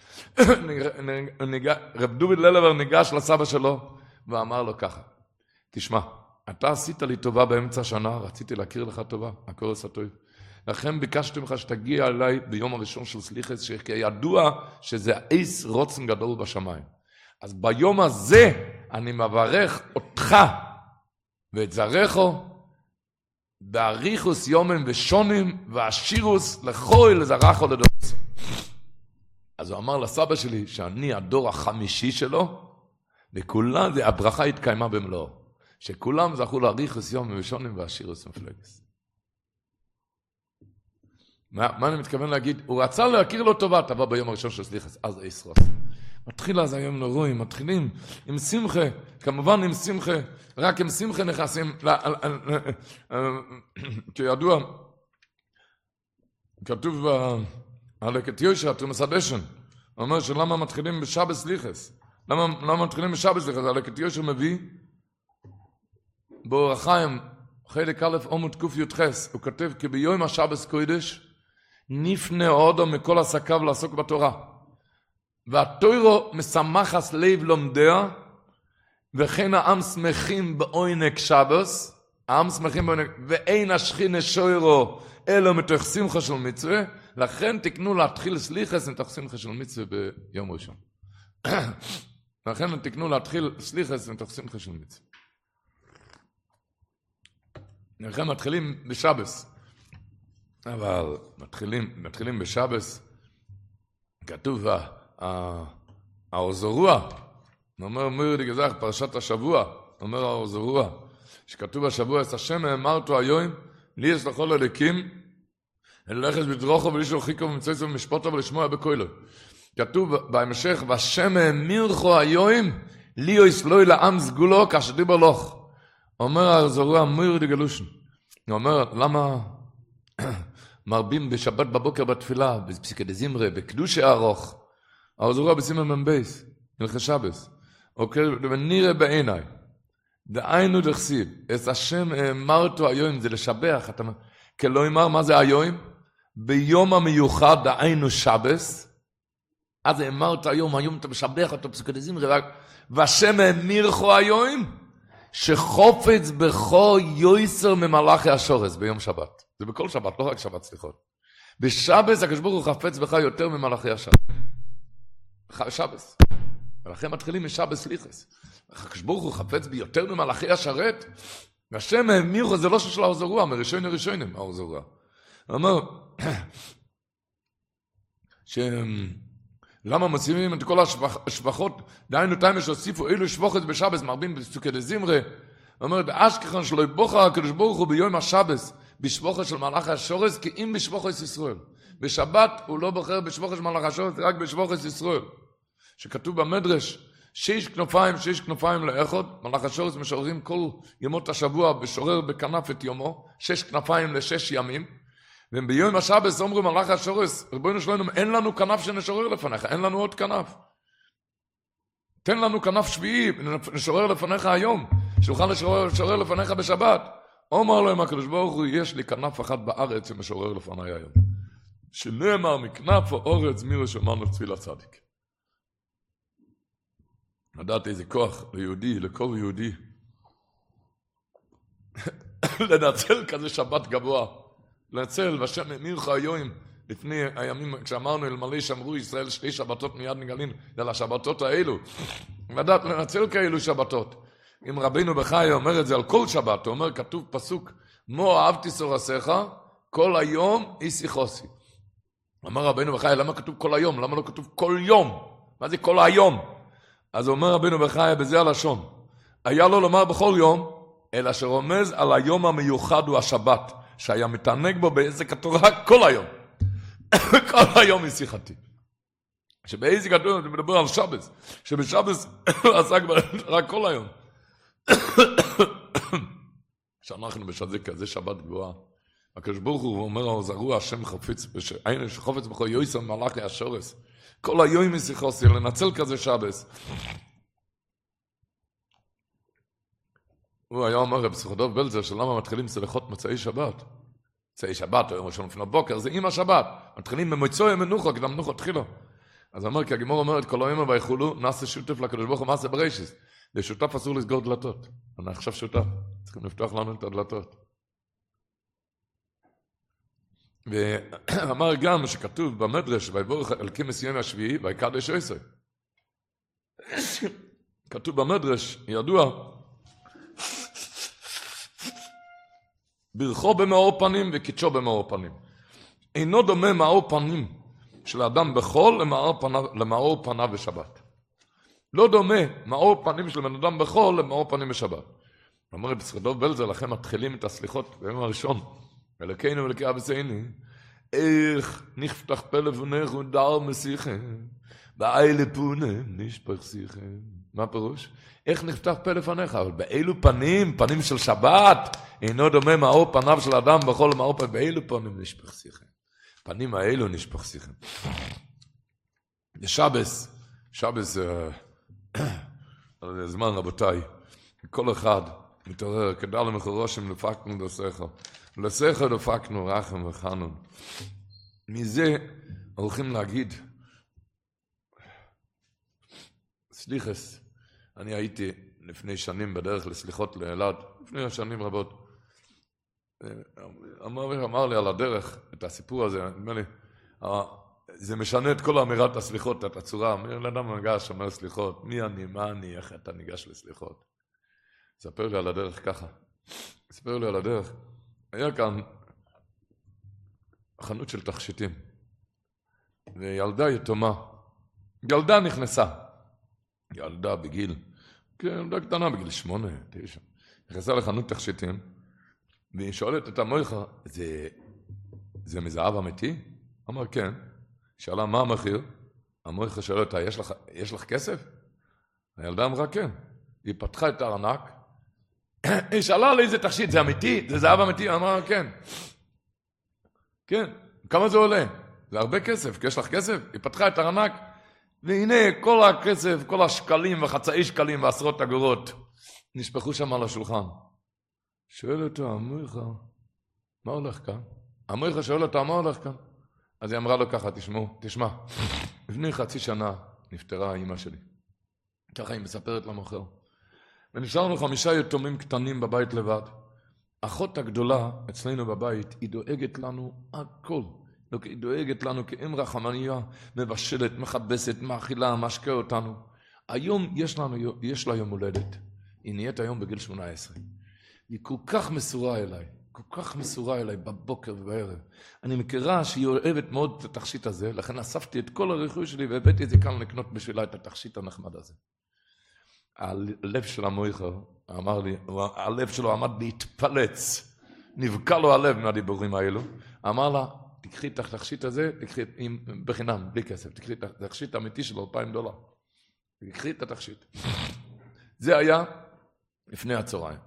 A: רב דוד לילוב ניגש לסבא שלו, ואמר לו ככה, תשמע, אתה עשית לי טובה באמצע השנה, רציתי להכיר לך טובה, הקורס הטוב. לכן ביקשתי ממך שתגיע אליי ביום הראשון של סליחס, שידוע שזה אייס רוצן גדול בשמיים. אז ביום הזה אני מברך אותך ואת זרחו, באריכוס יומים ושונים, והשירוס לכל זרחו לדורס. אז הוא אמר לסבא שלי שאני הדור החמישי שלו, וכולם, הברכה התקיימה במלואו. שכולם זכו להריחוס יום ושונים והשירוס מפלגס. מה אני מתכוון להגיד? הוא רצה להכיר לו טובה, תבוא ביום הראשון של סליחס, אז איסרוס. מתחיל אז היום נורואים, מתחילים עם שמחה, כמובן עם שמחה, רק עם שמחה נכנסים, כידוע, כתוב הלקט יושר, תרמס הדשן, אומר שלמה מתחילים בשבס סליחס, למה מתחילים בשבס סליחס, הלקט יושר מביא, באור החיים, חלק א' עמוד ק"ח, הוא כותב כי ביום השבס קודש נפנה הודו מכל עסקיו לעסוק בתורה. והתוירו משמחס לב לומדיה, וכן העם שמחים בעונג שבס, העם שמחים בעונג, ואין השכינה שוירו אלו מתוך שמחה של מצווה, לכן תקנו להתחיל סליחס מתוך שמחה של מצווה ביום ראשון. לכן תקנו להתחיל סליחס מתוך שמחה של מצווה. לכן מתחילים בשבס, אבל מתחילים בשבס, כתוב האוזרוע, אומר מירי גזח, פרשת השבוע, אומר האוזרוע, שכתוב השבוע, את השם אמרתו היום, לי יש לכל הלקים, ללכת בדרוכו ולישו חיקו ומצויצו ומשפוטו ולשמוע בקוילו. כתוב בהמשך, והשם אמירכו היום, לי יסלוי לעם סגולו, כאשר דיבר לוך. אומר האוזרוע, מירי דגלושן. הוא אומר, למה מרבים בשבת בבוקר בתפילה, בפסיקי דזמרה, בקדוש הארוך, האוזרוע בסימן ממבייס, מלכי שבס, ונראה בעיניי, דהיינו דכסיב, את השם אמרתו היום, זה לשבח, כלא אמר, מה זה היום? ביום המיוחד, דהיינו שבס, אז אמרת היום אתה משבח אותו, פסיקי דזמרה, והשם אמירכו היום, שחופץ בכו יויסר ממלאכי השורס ביום שבת. זה בכל שבת, לא רק שבת סליחות. בשבס הקדוש ברוך הוא חפץ בך יותר ממלאכי השרת. שבס. ולכן מתחילים משבס סליחס. הקדוש ברוך הוא חפץ ביותר ממלאכי השרת. והשם האמירו, זה לא של האוזרוע, מראשונים האוזרוע. הוא אומר, למה מוסיפים את כל השבחות, דהיינו תאימה שהוסיפו אילו שבחות בשבס, מרבים בפסוקי דזמרה, אומרת, אשכחן שלא יבוחר הקדוש ברוך הוא ביום השבס, בשבוחו של מלאך השורס, כי אם בשבוחו ישראל. בשבת הוא לא בוחר בשבוחו של מלאך השורס, רק בשבוחו ישראל. שכתוב במדרש, 6 כנפיים לאחד, מלאך השורס משוררים כל ימות השבוע, בשורר בכנף את יומו, 6 כנפיים ל6 ימים, וביום השבס אומרים מלאך השורס, רבנו שלנו, אין לנו כנף שנשורר לפניך, אין לנו עוד כנף. תן לנו כנף שביעי, נשורר לפניך היום, שנוכל לשורר לפניך בשבת. אומר להם הקדוש ברוך הוא, יש לי כנף אחת בארץ שמשורר לפני היום. שנאמר מכנף האורץ מירו שמענו תפילה צדיק. לדעת איזה כוח ליהודי, לכל יהודי, לנצל כזה שבת גבוה. לנצל, והשם אמירך היום, לפני הימים, כשאמרנו אלמלא שמרו ישראל 2 שבתות מיד נגלין, זה לשבתות האלו. לדעת, לנצל כאלו שבתות. אם רבינו בחי אומר את זה על כל שבת, הוא אומר, כתוב פסוק, מו אהבתי סורסיך, כל היום איסי חוסי. אמר רבינו בחיי, למה כתוב כל היום? למה לא כתוב כל יום? מה זה כל היום? אז אומר רבינו בחיי בזה הלשון. היה לו לומר בכל יום, אלא שרומז על היום המיוחד הוא השבת, שהיה מתענג בו בעסק התורה כל היום. כל היום היא שיחתי. שבעסק התורה זה מדבר על שבת, שבשבת עסק רק כל היום. שאנחנו בשזה כזה שבת גבוהה. הקדוש ברוך הוא אומר, זרוע השם חופץ, שחופץ בכל יויסר מלאכי השורס. כל היום היא שיחוסי, לנצל כזה שבת. הוא היה אומר בפסיכודוב בלזר, שלמה מתחילים סליחות מצאי שבת? מצאי שבת, או ראשון לפנות בוקר, זה עם השבת. מתחילים במוצאי מנוחה, קדם מנוחה תחילה. אז אמר, כי הגימור אומרת, כל היום ויחולו, נעשה שותף לקדוש ברוך הוא, מעשה בראשיס. לשותף אסור לסגור דלתות. אני עכשיו שותף, צריכים לפתוח לנו את הדלתות. ואמר גם שכתוב במדרש, ויבורך אלוקים מסיים השביעי, ויקדש עשר. כתוב במדרש, ידוע, ברכו במאור פנים וקידשו במאור פנים. אינו דומה מאור פנים של האדם בחול למאור פניו בשבת. לא דומה מאור פנים של בן אדם בחול למאור פנים בשבת. אומר בפסיכודוב בלזר, לכם מתחילים את הסליחות ביום הראשון. אלוקינו ואלוקי אבותינו, איך נפתח פה לפניך ודר משיחם, באילו פנים נשפך שיחם. מה הפירוש? איך נפתח פה לפניך? אבל באילו פנים, פנים של שבת, אינו דומה מאור פניו של אדם בכל מאור פנים, באילו פנים נשפך שיחם. פנים האלו נשפך שיחם. בשבס, שבס זמן רבותיי, כל אחד מתעורר, כדאי למחורושם לפקנו לסכר. לסכר לפקנו רחם וחנון. מזה הולכים להגיד, סליחס, אני הייתי לפני שנים בדרך לסליחות לאלעד, לפני שנים רבות. אמר לי על הדרך את הסיפור הזה, נדמה לי, זה משנה את כל אמירת הסליחות, את הצורה. לאדם ניגש, אומר סליחות, מי אני, מה אני, איך אתה ניגש לסליחות? ספר לי על הדרך ככה. ספר לי על הדרך. היה כאן חנות של תכשיטים, וילדה יתומה. ילדה נכנסה. ילדה בגיל, ילדה קטנה בגיל 8, 9. נכנסה לחנות תכשיטים, והיא שואלת את המויכה, זה מזהב אמיתי? אמר כן. שאלה מה המחיר? המויכה שואל אותה, יש לך כסף? הילדה אמרה כן. היא פתחה את הארנק, היא שאלה לי איזה תכשיט, זה אמיתי? זה זהב אמיתי? אמרה כן. כן. כמה זה עולה? זה הרבה כסף, כי יש לך כסף? היא פתחה את הארנק, והנה כל הכסף, כל השקלים וחצאי שקלים ועשרות אגורות נשפכו שם על השולחן. שואל אותו, המויכה, מה הולך כאן? המויכה שואל אותה, מה הולך כאן? אז היא אמרה לו ככה, תשמע, לפני חצי שנה נפטרה האמא שלי. ככה היא מספרת למוכר. ונשארנו 5 יתומים קטנים בבית לבד. אחות הגדולה אצלנו בבית, היא דואגת לנו הכל. היא דואגת לנו כאם רחמניה, מבשלת, מחבסת, מאכילה, משקה אותנו. היום יש לה יום הולדת. היא נהיית היום בגיל 18. היא כל כך מסורה אליי. כל כך מסורה אליי בבוקר ובערב. אני מכירה שהיא אוהבת מאוד את התכשיט הזה, לכן אספתי את כל הרכוש שלי והבאתי את זה כאן לקנות בשבילה את התכשיט הנחמד הזה. הלב של המויכה, אמר לי, הלב שלו עמד להתפלץ, נבקע לו הלב מהדיבורים האלו, אמר לה, תקחי את התכשיט הזה, תקחי בחינם, בלי כסף, תקחי את התכשיט האמיתי של $2,000. תקחי את התכשיט. זה היה לפני הצהריים.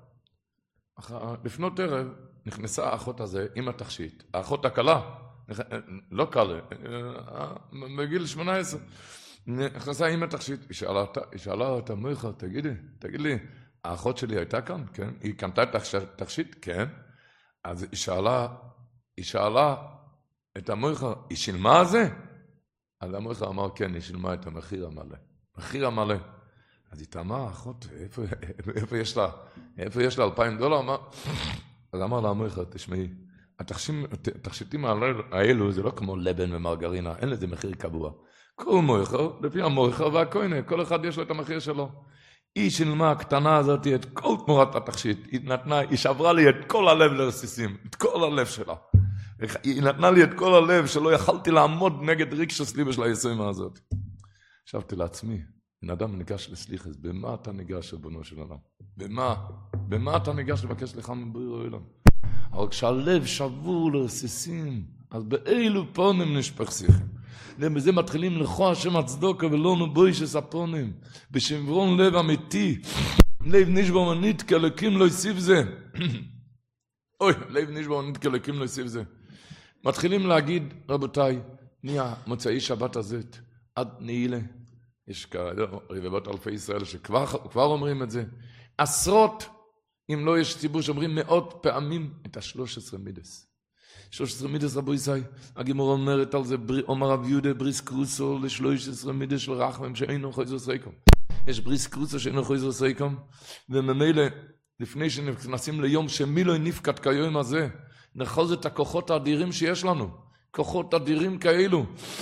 A: לפנות ערב נכנסה האחות הזה עם התכשיט, האחות הקלה, לא קלה, בגיל 18, נכנסה עם התכשיט, היא שאלה אותה, מויכה, תגיד לי, האחות שלי הייתה כאן? כן. היא קנתה את התכשיט? כן. אז היא שאלה את המויכה, היא שילמה על זה? אז המויכה אמר, כן, היא שילמה את המחיר המלא. מחיר המלא. אז היא תמה, אחות, איפה יש לה $2,000? אז אמר לה המויכה, תשמעי, התכשיטים האלו זה לא כמו לבן ומרגרינה, אין לזה מחיר קבוע. כל מויכה, לפי המויכה והכהנה, כל אחד יש לו את המחיר שלו. היא שילמה הקטנה הזאת את כל תמורת התכשיט, היא שברה לי את כל הלב לרסיסים, את כל הלב שלה. היא נתנה לי את כל הלב שלא יכלתי לעמוד נגד רגשוס ליבה של היסוימה הזאת. חשבתי לעצמי, בן אדם ניגש לסליחס, במה אתה ניגש ריבונו של עולם? במה אתה ניגש לבקש לך מבורא עולם? אבל כשהלב שבור לרסיסים, אז באילו פונים נשפך שיחים. ובזה מתחילים לכו השם הצדוקה ולא נבוישס הפונים. בשברון לב אמיתי, לב נשבור ונתקה אלוקים לא יוסיף זה. אוי, לב נשבור ונתקה אלוקים לא יוסיף זה. מתחילים להגיד, רבותיי, מוצאי שבת הזאת, עד נעילה. יש רבבות אלפי ישראל שכבר אומרים את זה. עשרות, אם לא יש ציבור שאומרים מאות פעמים את ה-13 מידס. 13 מידס רבו ישי, הגימור אומרת על זה, אומר רב יהודה בריס קרוסו ל-13 מידס של רחמם שאינו חויזוס ריקום. יש בריס קרוסו שאינו חויזוס ריקום, וממילא לפני שנכנסים ליום שמילוי נפקד כיום הזה, נחוז את הכוחות האדירים שיש לנו, כוחות אדירים כאלו,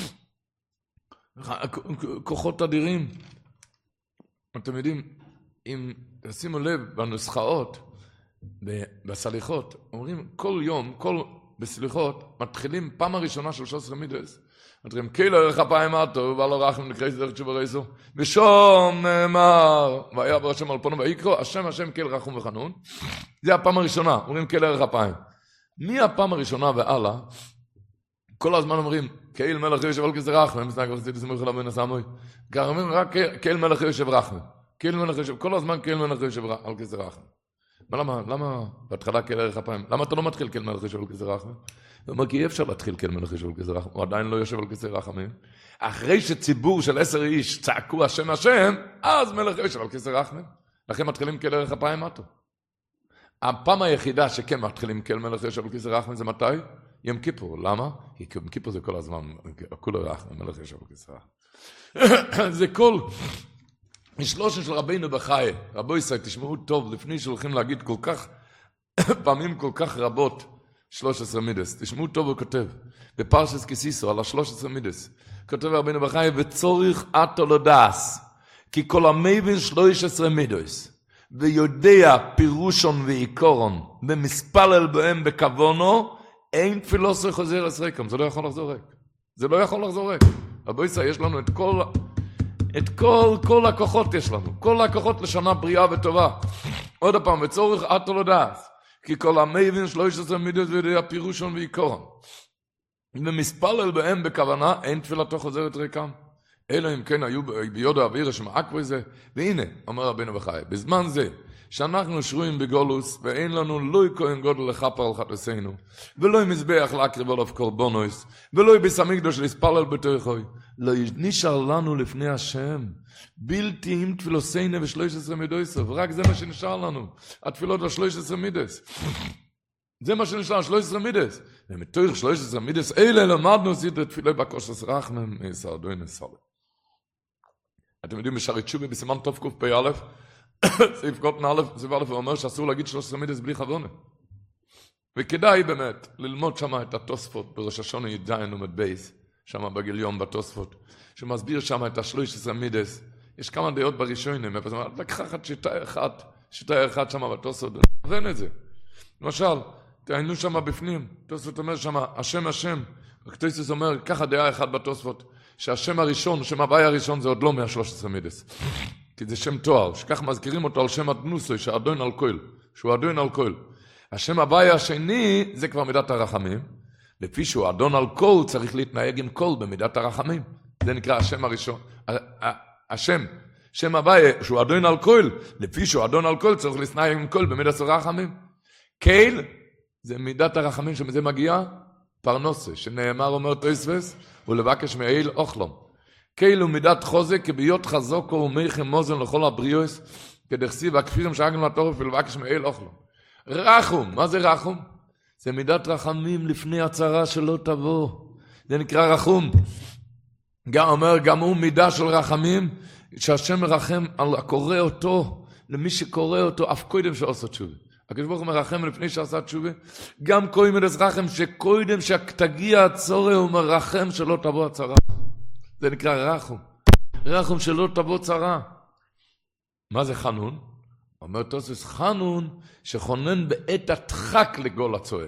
A: כוחות אדירים. אתם יודעים, אם תשימו לב בנוסחאות, בסליחות, אומרים כל יום, בסליחות, מתחילים פעם הראשונה של 13 מידס, מתחילים, כאילו ערך הפעם עטו, ועלו רחם נקרא דרך תשובה רייסו, ושום נאמר, והיה ברשם על פונו ויקרו, השם כאילו רחום וחנון, זה הפעם הראשונה, אומרים כאילו ערך הפעם. מי הפעם הראשונה והלאה, כל הזמן אומרים, כאילו מלך יושב על כזה רחם, מסנק וחצית סמוך אליו בן הסמוי, אומרים רק כאילו מלך יושב רחם, כאילו מלך יושב, כל הזמן כאילו מלך יושב על כזה רחם. למה בהתחלה כל ערך הפעם? למה אתה לא מתחיל כל מלך יושב על כיסא רחמים? הוא אומר, כי אי אפשר להתחיל כל מלך יושב על כיסא רחמים, הוא עדיין לא יושב על כיסא רחמים. אחרי שציבור של 10 איש צעקו השם השם, אז מלך יושב על כיסא רחמים. לכן מתחילים כל ערך הפעם עטו. הפעם היחידה שכן מתחילים כל מלך יושב על כיסא רחמים זה מתי? יום כיפור. למה? כי יום כיפור זה כל הזמן, כולו רחמים, מלך יושב על כיסא רחמים. זה כל... משלושת של רבינו בחיי, רבו ישראל, תשמעו טוב, לפני שהולכים להגיד כל כך, פעמים כל כך רבות, 13 מידס, תשמעו טוב הוא כותב, בפרשס כסיסו, על ה-13 מידס, כותב רבינו בחיי, וצורך עטו לדעס, כי כל המבין 13 מידס, ויודע פירושון ועיקורון, ומספלל בהם בכוונו, אין פילוסוי חוזר לסריקם, זה לא יכול לחזור ריק. זה לא יכול לחזור ריק. רבו ישראל, יש לנו את כל הכוחות יש לנו, כל הכוחות לשנה בריאה וטובה. עוד פעם, וצורך עטו לדעת, כי כל המבין 13 מידות ויודע פירושון ועיקורון. ומספלל בהם בכוונה, אין תפילתו חוזרת ריקם. אלא אם כן היו ביודו אוויר שמעק בזה, והנה, אומר רבינו בחיי, בזמן זה, שאנחנו שרויים בגולוס, ואין לנו לוי כהן גודל לכפר על חטאינו, ולוי מזבח להקריב עליו קורבנוס, ולוי ביס המקדוש להספלל בתוכו, לא נשאר לנו לפני השם, בלתי עם תפילוסינו ו13 מידויסו, ורק זה מה שנשאר לנו, התפילות ה13 מידס. זה מה שנשאר, 13 מידס. ומתוך 13 מידס, אלה למדנו סדרי תפילה בקושס רחמם, מסעדוי נסלם. אתם יודעים, בשערי תשובה, בסימן טוב קוף פי א', סעיף קוטן א', סעיף א', הוא אומר שאסור להגיד 13 מידס בלי חבונה. וכדאי באמת ללמוד שם את התוספות, בראש השונה ידעין עומד בייס, שם בגיליון בתוספות, שמסביר שם את ה13 מידס. יש כמה דעות בראשונים, לקחה שיטה אחת שם בתוספות, נבן את זה. למשל, תעיינו שם בפנים, תוספות אומר שם, השם השם, הקטויסוס אומר, ככה דעה אחת בתוספות, שהשם הראשון, שם הוואי הראשון זה עוד לא 113 מידס. כי זה שם תואר, שכך מזכירים אותו על שם אדנוסוי, שאדון על כל, שהוא אדון על כל. השם הוואי השני זה כבר מידת הרחמים, לפי שהוא אדון על כל צריך להתנהג עם כל במידת הרחמים. זה נקרא השם הראשון. שם הוואי שהוא אדון על כל, לפי שהוא אדון על כל צריך להתנהג עם כל במידת הרחמים. קהל זה מידת הרחמים שמזה מגיע פרנוסה, שנאמר אומר תוספות, ולבקש מאל אוכלום. קהל הוא מידת חוזק, כביות חזוקו ומייכם מוזן לכל הבריאוס, כדכסיב הכפירים שאגן מהתורף ולבקש מאל אוכלום. רחום, מה זה רחום? זה מידת רחמים לפני הצרה שלא תבוא. זה נקרא רחום. גם הוא מידה של רחמים, שהשם מרחם על הקורא אותו, למי שקורא אותו, אף קודם שעושה תשובה. הקדוש ברוך הוא מרחם לפני שעשה תשובה, גם קודם רחם שקודם שתגיע הצורה הוא מרחם שלא תבוא הצרה. זה נקרא רחום. רחום שלא תבוא צרה. מה זה חנון? אומר תוספות חנון שכונן בעת הדחק לגול הצועק.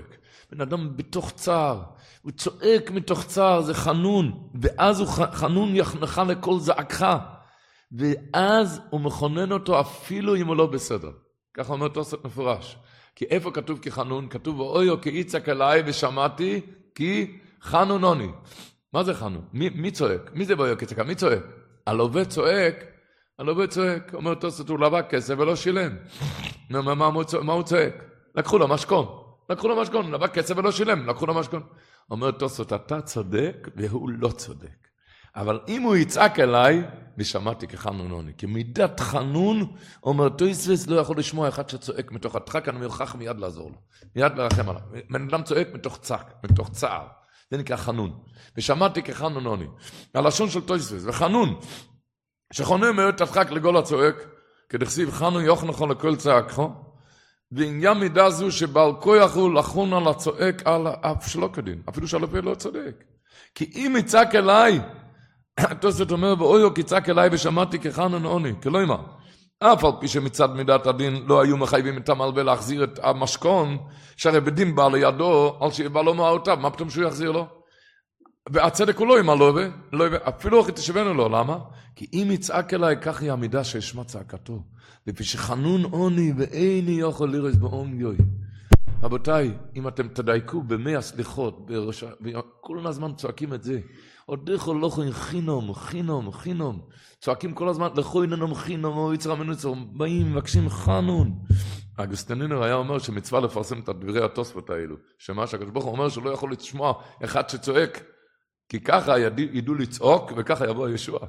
A: בן אדם בתוך צער, הוא צועק מתוך צער, זה חנון, ואז הוא חנון יחנך לכל זעקך, ואז הוא מכונן אותו אפילו אם הוא לא בסדר. ככה אומר תוספות מפורש. כי איפה כתוב כחנון? כתוב ואויו כי יצעק אליי ושמעתי כי חנונוני. מה זה חנון? מי צועק? מי זה ואויו כי יצעק? מי צועק? הלווה צועק, אומר תוספות הוא לבא כסף ולא שילם. מה הוא צועק? לקחו לו משכון, לבא כסף ולא שילם, לקחו לו משכון. אומר תוספות אתה צודק והוא לא צודק. אבל אם הוא יצעק אליי, ושמעתי כחנונוני, כי מידת חנון, אומר תוספות לא יכול לשמוע אחד שצועק מתוך הדחק, אני מוכרח מיד לעזור לו, מיד לרחם עליו. בן אדם צועק מתוך צער, זה נקרא חנון. ושמעתי כחנונוני, הלשון של תוספות, וחנון, שחונן מאוד תדחק לגול הצועק, כדכסיב חנון יוחנכו לכל צעקך, ועניין מידה זו שבעל כוח הוא לחון על הצועק על אף שלא כדין, אפילו שהלווה לא צודק. כי אם יצעק אליי, תוספות אומר, ואויו כי יצעק אליי ושמעתי כחנונוני, כלומר, אף על פי שמצד מידת הדין לא היו מחייבים את המלווה להחזיר את המשכון, שהרי בדין בא לידו, על שיבא לו מעותיו, מה פתאום שהוא יחזיר לו? והצדק הוא לא עם הלווה, אפילו אחי תשבנו לו, למה? כי אם יצעק אליי, כך היא המידה שישמע צעקתו. לפי שחנון עוני ואיני יכול לראות באום יוי. רבותיי, אם אתם תדייקו במי הסליחות, כל הזמן צועקים את זה. עוד יכול לא חינום. צועקים כל הזמן, לכו איננו חינום, או יצרה מנוצר, באים, מבקשים חנון. אגוסטינר היה אומר שמצווה לפרסם את דברי התוספות האלו. שמה שהקדוש ברוך הוא אומר שלא יכול לשמוע אחד שצועק, כי ככה ידעו לצעוק, וככה יבוא הישוע.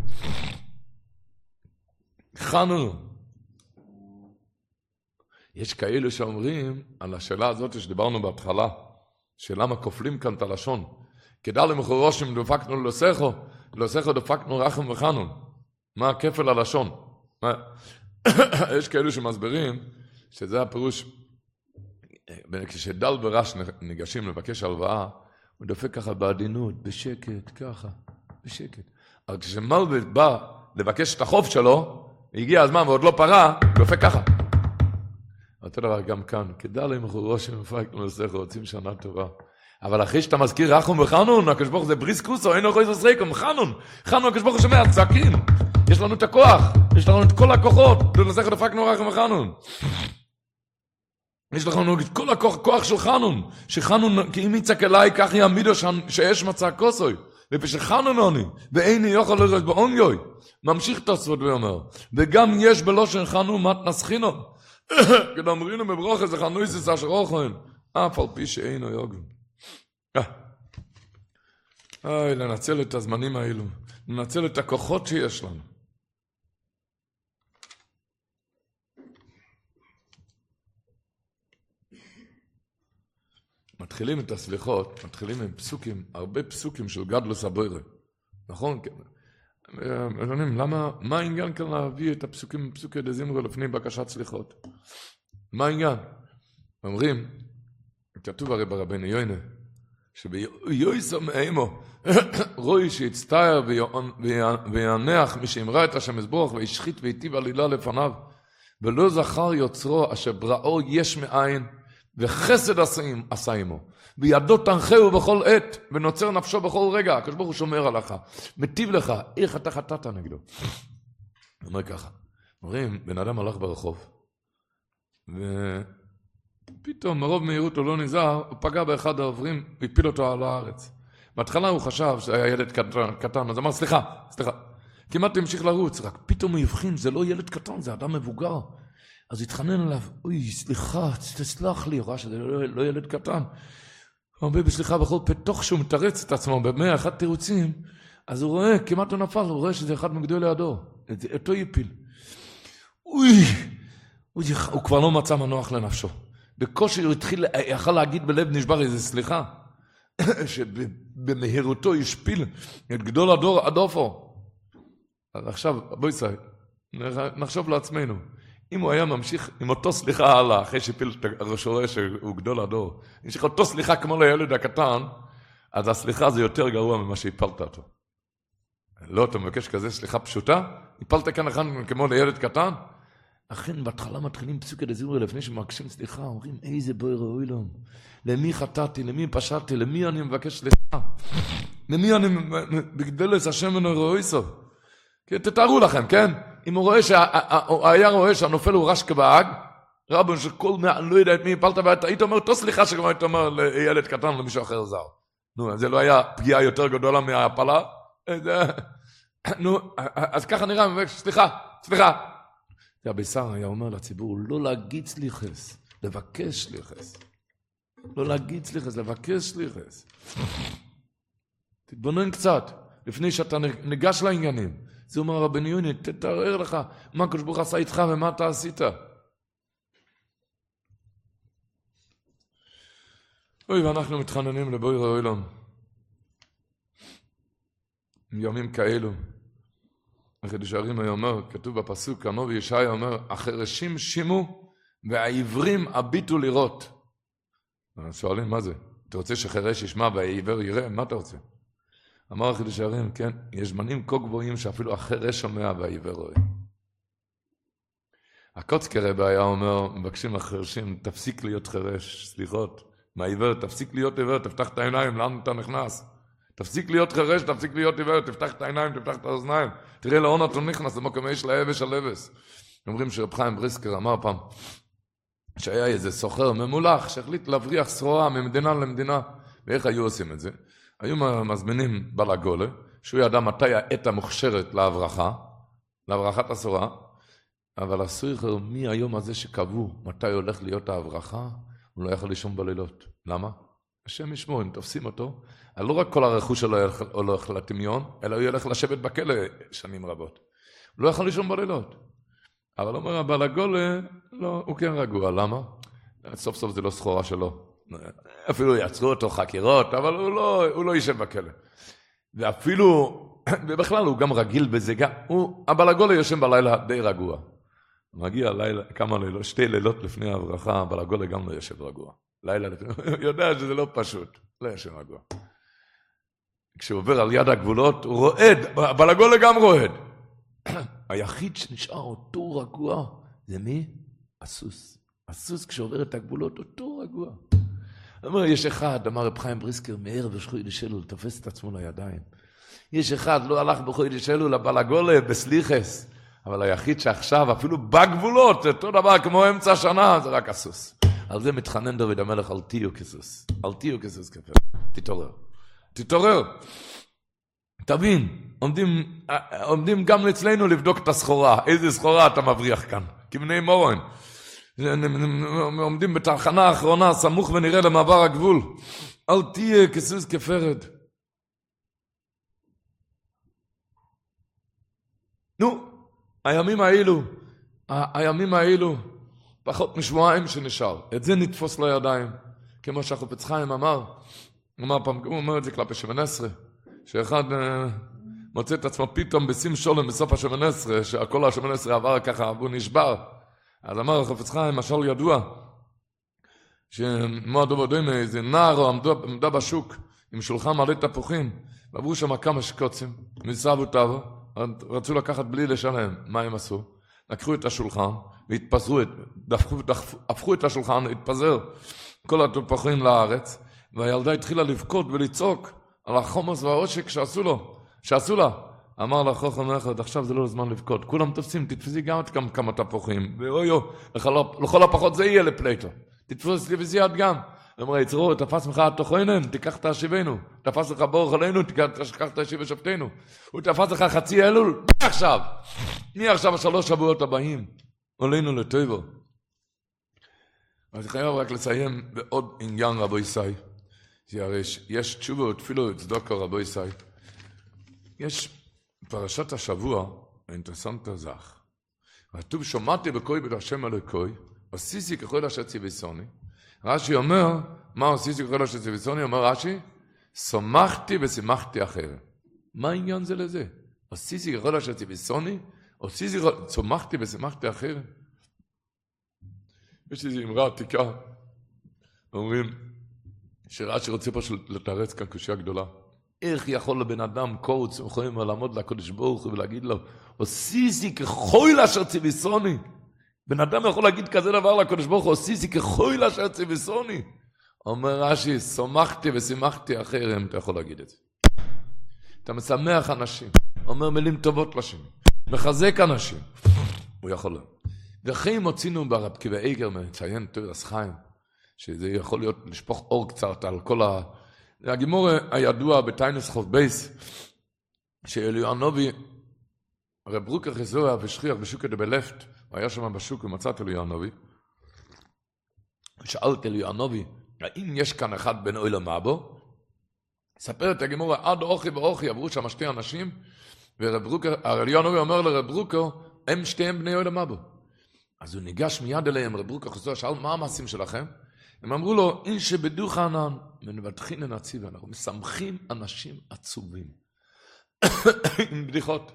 A: חנון. יש כאלו שאומרים על השאלה הזאת שדיברנו בהתחלה, שלמה כופלים כאן את הלשון. כדאי למחורושים דפקנו לסכו דפקנו רחם וחנון. מה הכפל הלשון? יש כאלו שמסברים שזה הפירוש, כשדל ורש ניגשים לבקש הלוואה, הוא דופק ככה בעדינות, בשקט, ככה, בשקט. אבל כשמלווה בא לבקש את החוב שלו, הגיע הזמן ועוד לא פרה, הוא דופק ככה. אותו דבר גם כאן, כדאי למחורושים דפקנו לסכו, רוצים שנה טובה. אבל אחרי שאתה מזכיר רחום וחנון, הקדוש ברוך הוא זה בריס קוסו, אינו יכול לסריקום, חנון, הקדוש ברוך הוא שומע, צעקים, יש לנו את הכוח, יש לנו את כל הכוחות, לסכו דפקנו רחום וחנון. יש לנו את כל הכוח של חנון, שחנון, כי אם יצעק אליי, כך יעמידו שיש מצע כוסוי, ופשחנון עוני, ואיני יכול לראות באום יוי, ממשיך תוספות ואומר, וגם יש בלושן חנון מתנס חינון, כדאמרינו בברוכס, זה חנויסיס אשר אוכלן, אף על פי שאינו יוגן. לנצל את הזמנים האלו, לנצל את הכוחות שיש לנו. מתחילים את הסליחות, מתחילים עם פסוקים, הרבה פסוקים של גדלוס הבוירה. נכון? מה העניין כאן להביא את הפסוקים, פסוקי דזמרו לפני בקשת סליחות? מה העניין? אומרים, כתוב הרי ברבנו יוינה, שביועסו מאמו, רואי שיצטער ויענח מי שאמרה את השם יזברך וישחית ויטיב עלילה לפניו, ולא זכר יוצרו אשר בראו יש מאין, וחסד עשה עמו, וידו תנחהו בכל עת, ונוצר נפשו בכל רגע. הקדוש ברוך הוא שומר עליך, מטיב לך, איך אתה חטאת נגדו. אומר ככה, אומרים, בן אדם הלך ברחוב, ופתאום מרוב מהירות הוא לא נזהר, הוא פגע באחד העוברים, והפיל אותו על הארץ. בהתחלה הוא חשב שהיה ילד קטן, אז אמר, סליחה, כמעט המשיך לרוץ, רק פתאום הוא יבחין, זה לא ילד קטן, זה אדם מבוגר. אז התחנן עליו, אוי, סליחה, תסלח לי, רואה שזה לא ילד קטן. הוא אומר בסליחה בכל פתוח שהוא מתרץ את עצמו ב101 תירוצים, אז הוא רואה, כמעט הוא נפל, הוא רואה שזה אחד מגדולי הדור, אותו יפיל. הוא כבר לא מצא מנוח לנפשו. בקושי הוא יכל להגיד בלב נשבר איזה סליחה, שבמהירותו ישפיל את גדול הדור הדופו. אז עכשיו, בואי נחשוב לעצמנו, אם הוא היה ממשיך עם אותו סליחה הלאה, אחרי שפיל את הראשו שהוא גדול הדור, נמשיך אותו סליחה כמו לילד הקטן, אז הסליחה זה יותר גרוע ממה שהפלת אותו. לא, אתה מבקש כזה סליחה פשוטה? הפלת כאן אחד כמו לילד קטן? אכן, בהתחלה מתחילים פסוקי דזמרי, לפני שמבקשים סליחה, אומרים, איזה בורא עולם, למי חטאתי, למי פשעתי, למי אני מבקש סליחה, למי אני בגדולת השם ונורא סוף. תתארו לכם, כן? אם הוא היה רואה שהנופל הוא רש כבאג, רבון שכל לא יודע את מי הפלת, והיית אומר, תו סליחה שגם היית אומר לילד קטן למישהו אחר זר. נו, זה לא היה פגיעה יותר גדולה מההפלה? נו, אז ככה נראה, סליחה. והבישר היה אומר לציבור, לא להגיד סליחס, לבקש סליחס. לא להגיד סליחס, לבקש סליחס. תתבונן קצת, לפני שאתה ניגש לעניינים. זה אומר רבני יוני, תתאר לך מה הקדוש ברוך הוא עשה איתך ומה אתה עשית. אוי, ואנחנו מתחננים לבורא עולם. ימים כאלו. החידוש הרי"ם היה אומר, כתוב בפסוק, הנביא ישעיה אומר, החרשים שימו והעיוורים הביטו לראות. שואלים, מה זה? אתה רוצה שחרש ישמע והעיוור יראה? מה אתה רוצה? אמר החידוש הרי"ם, כן, יש זמנים כה גבוהים שאפילו החרש שומע והעיוור רואה. הקוצקר רבי היה אומר, מבקשים לחרשים, תפסיק להיות חרש, סליחות. מהעיוור, תפסיק להיות עיוור, תפתח את העיניים, לאן אתה נכנס? תפסיק להיות חרש, תפסיק להיות עיוור, תפתח את העיניים, תפתח את האוזניים. תראה לאן אתה נכנס, למקום יש לאבש על אבס. אומרים שרב חיים בריסקר אמר פעם, שהיה איזה סוחר ממולח, שהחליט להבריח סחורה ממדינה למדינה. ואיך היו עושים את זה? היו מזמינים בלגולה, שהוא ידע מתי העת המוכשרת להברחת הסחורה, אבל הסוחר מהיום הזה שקבעו מתי הולך להיות ההברחה, הוא לא יכול לישון בלילות. למה? השם ישמור, אם תופסים אותו, לא רק כל הרכוש שלו הולך לטמיון, אלא הוא ילך לשבת בכלא שנים רבות. הוא לא יכול לישון בלילות. אבל אומר הבעל הגולה, לא, הוא כן רגוע. למה? סוף סוף זה לא סחורה שלו. אפילו יעצרו אותו חקירות, אבל הוא לא יישב בכלא. ואפילו, ובכלל הוא גם רגיל בזה, הבעל הגולה יושן בלילה די רגוע. מגיע לילה, כמה לילות, 2 לילות לפני ההברחה, הבעל הגולה גם לא יושב רגוע. לילה לפני, הוא יודע שזה לא פשוט, לא יושב רגוע. כשהוא עובר על יד הגבולות, הוא רועד, הבעל הגולה גם רועד. היחיד שנשאר אותו רגוע, זה מי? הסוס. הסוס כשעובר את הגבולות, אותו רגוע. אומר, יש אחד, אמר רב חיים בריסקר, מערב בחודש אלול, תופס את עצמו לידיים. יש אחד, לא הלך בחודש אלול, לבעל הגולה, בסליחס. אבל היחיד שעכשיו, אפילו בגבולות, זה אותו דבר כמו אמצע השנה, זה רק הסוס. על זה מתחנן דוד המלך, אל תהיו כסוס. אל תהיו כסוס כפר. תתעורר. תבין, עומדים גם אצלנו לבדוק את הסחורה. איזה סחורה אתה מבריח כאן? כבני מורן. עומדים בתחנה האחרונה, סמוך ונראה למעבר הגבול. אל תהיה כסוס כפרד. נו, הימים האלו, פחות משבועיים שנשאר. את זה נתפוס לידיים. כמו שהחפץ חיים אמר פעם, הוא אומר את זה כלפי שמן עשרה, שאחד מוצא את עצמו פתאום בשים שולם בסוף השמן עשרה, שכל השמן עשרה עבר ככה, והוא נשבר. אז אמר החפץ חיים, משל ידוע, שמועד עובדים איזה נער עמדה בשוק, עם שולחן מלא תפוחים, ועברו שם כמה שקוצים, מסעבו תבו, רצו לקחת בלי לשלם. מה הם עשו? לקחו את השולחן, והתפזרו, הפכו את השולחן, התפזר כל התפוחים לארץ, והילדה התחילה לבכות ולצעוק על החומוס והעושק שעשו לה. אמר לה חוכם אחד, עכשיו זה לא זמן לבכות, כולם תופסים, תתפסי גם את כמה תפוחים, ואוי, לכל הפחות זה יהיה לפלטו, תתפסי את גם. אמרה, יצרו, תפס לך תוכנן, תיקח תשיבנו, תפס לך בורך עלינו, תיקח תשיב ושבתנו. הוא תפס לך חצי אלול, מי עכשיו 3 שבועות הבאים? עלינו לטויבו. אז אני חייב רק לסיים בעוד עניין רבו ישי, שהרי יש תשובה ותפילו צדוקה רבו ישי. יש פרשת השבוע, האינטרסנט הזך. כתוב, שמעתי בקוי בית השם אלוקוי, עשיתי ככל אשר ציוויסוני. רש"י אומר, מה עשיתי ככל אשר ציוויסוני? אומר רש"י, שמחתי ושימחתי אחרת. מה העניין זה לזה? עשיתי ככל אשר ציוויסוני, שמחתי ושימחתי אחרת. יש איזו אמרה עתיקה, אומרים, שרש"י רוצה פשוט לתרץ כאן קושיה גדולה. איך יכול לבן אדם קורץ יכולים לעמוד לקדוש ברוך הוא ולהגיד לו, עשיתי ככל אשר ציוויסוני, בן אדם יכול להגיד כזה דבר לקדוש ברוך הוא, עשיתי כחוי אשר ציווני. אומר רש"י, שמחתי ושימחתי אחריהם, אתה יכול להגיד את זה. אתה משמח אנשים, אומר מילים טובות לשני, מחזק אנשים. הוא יכול. וכי מוצינו ברב עקיבא איגר, מציין תורס חיים, שזה יכול להיות לשפוך אור קצת על כל הגימור הידוע בטיינס חוב בייס, שאליהו הנביא, רב ברוקר חזויה ושכיח בשוקה דבלפט, הוא היה שם בשוק ומצאת אליהו הנביא, שאלת אליהו הנביא, האם יש כאן אחד בין אוי למאבו? ספר את הגימור, עד אוכי ואוכי עברו שם שתי אנשים, ורב ברוקר, אליהו הנביא אומר לרב ברוקר, הם שתיהם בני אוי למאבו. אז הוא ניגש מיד אליהם, רב ברוקר חזויה, שאל מה המעשים שלכם? הם אמרו לו, אין שבדוך ענן, מנבטחין לנציב, אנחנו משמחים אנשים עצובים. עם בדיחות.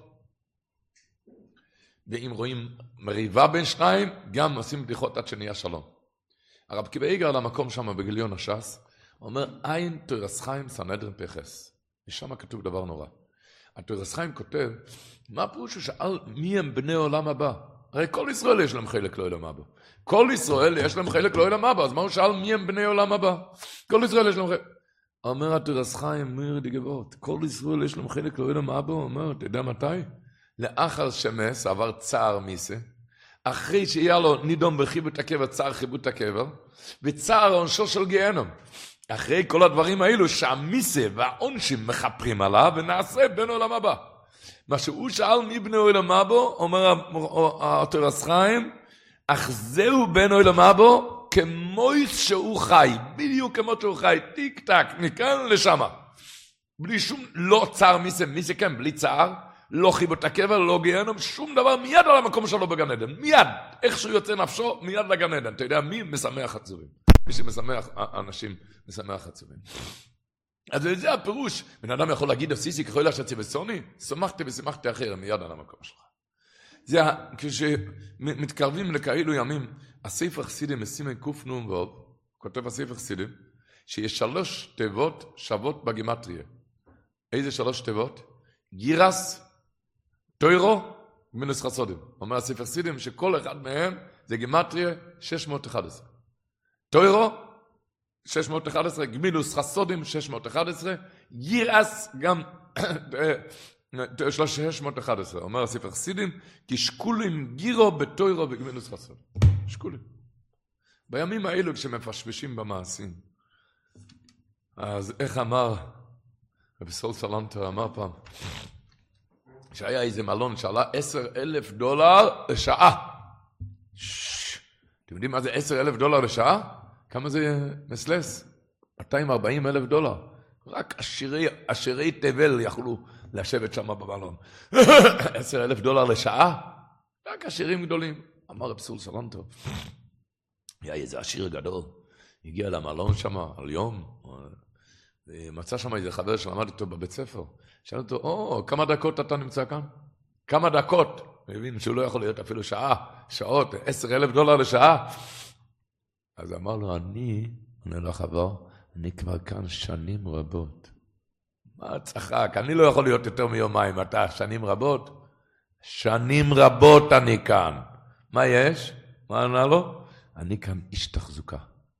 A: ואם רואים מריבה בין שניים, גם עושים בדיחות עד שנהיה שלום. הרב עקיבא איגר על המקום שם בגיליון הש"ס, אומר, אין תורס חיים סנהדרין פחס. ושם כתוב דבר נורא. התורס חיים כותב, מה פירוש הוא שאל מי הם בני עולם הבא? הרי כל ישראל יש להם חלק לא עולם הבא. כל ישראל יש להם חלק לא עולם הבא, אז מה הוא שאל מי הם בני עולם הבא? כל ישראל יש להם חלק. אומר התורס חיים, מיר דגבות, כל ישראל יש להם חלק לא עולם הבא, הוא אומר, אתה יודע מתי? לאחר שמס עבר צער מיסה, אחרי שיהיה לו נידון בחיבות הקבר, צער חיבות הקבר, וצער עונשו של גיהנום. אחרי כל הדברים האלו שהמיסה והעונשים מחפרים עליו, ונעשה בין עולם הבא. מה שהוא שאל מי בני עולם הבא, אומר התורס חיים, אך זהו בין עולם הבא, כמו שהוא חי, בדיוק כמו שהוא חי, טיק טק, מכאן לשמה. בלי שום, לא צער מיסה כן, בלי צער, לא חיבות הקבר, לא גיהנום, שום דבר, מיד על המקום שלו בגן עדן, מיד, איך שהוא יוצא נפשו, מיד לגן עדן. אתה יודע מי משמח עצובים? מי שמשמח אנשים, משמח עצובים. אז זה הפירוש, בן אדם יכול להגיד, עשיתי ככל אשר ציווני, שמחתי ושימחתי אחר, מיד על המקום שלך. זה כשמתקרבים לכאלו ימים, הספר חסידים, מסימן קופנום ועוד, כותב הספר חסידים, שיש 3 תיבות שוות בגימטריה. איזה 3 תיבות? גירס, תוירו, מינוס חסודים. אומר הספר חסידים שכל אחד מהם זה גימטריה 611. תוירו, 611, גמילוס חסודים 611, גירס גם 611. אומר הספר חסידים, כי שקולים גירו בתוירו וגמילוס חסודים. שקולים. בימים האלו כשמפשפשים במעשים. אז איך אמר, רבי סול סלנטר אמר פעם, שהיה איזה מלון שעלה $10,000 לשעה. אתם יודעים מה זה $10,000 לשעה? כמה זה מסלס? $240,000. רק עשירי תבל יכלו לשבת שם במלון. $10,000 לשעה? רק עשירים גדולים. אמר רב סול סלנטו. היה איזה עשיר גדול. הגיע למלון שם על יום. ומצא שם איזה חבר שלמד איתו בבית ספר. שאל אותו, כמה דקות אתה נמצא כאן? כמה דקות? הוא הבין שהוא לא יכול להיות אפילו שעה, שעות, $10,000 לשעה. אז אמר לו, אני לא חבר, אני כבר כאן שנים רבות. מה צחק? אני לא יכול להיות יותר מיומיים, אתה שנים רבות? שנים רבות אני כאן. מה יש? מה ענה לו? אני כאן איש תחזוקה.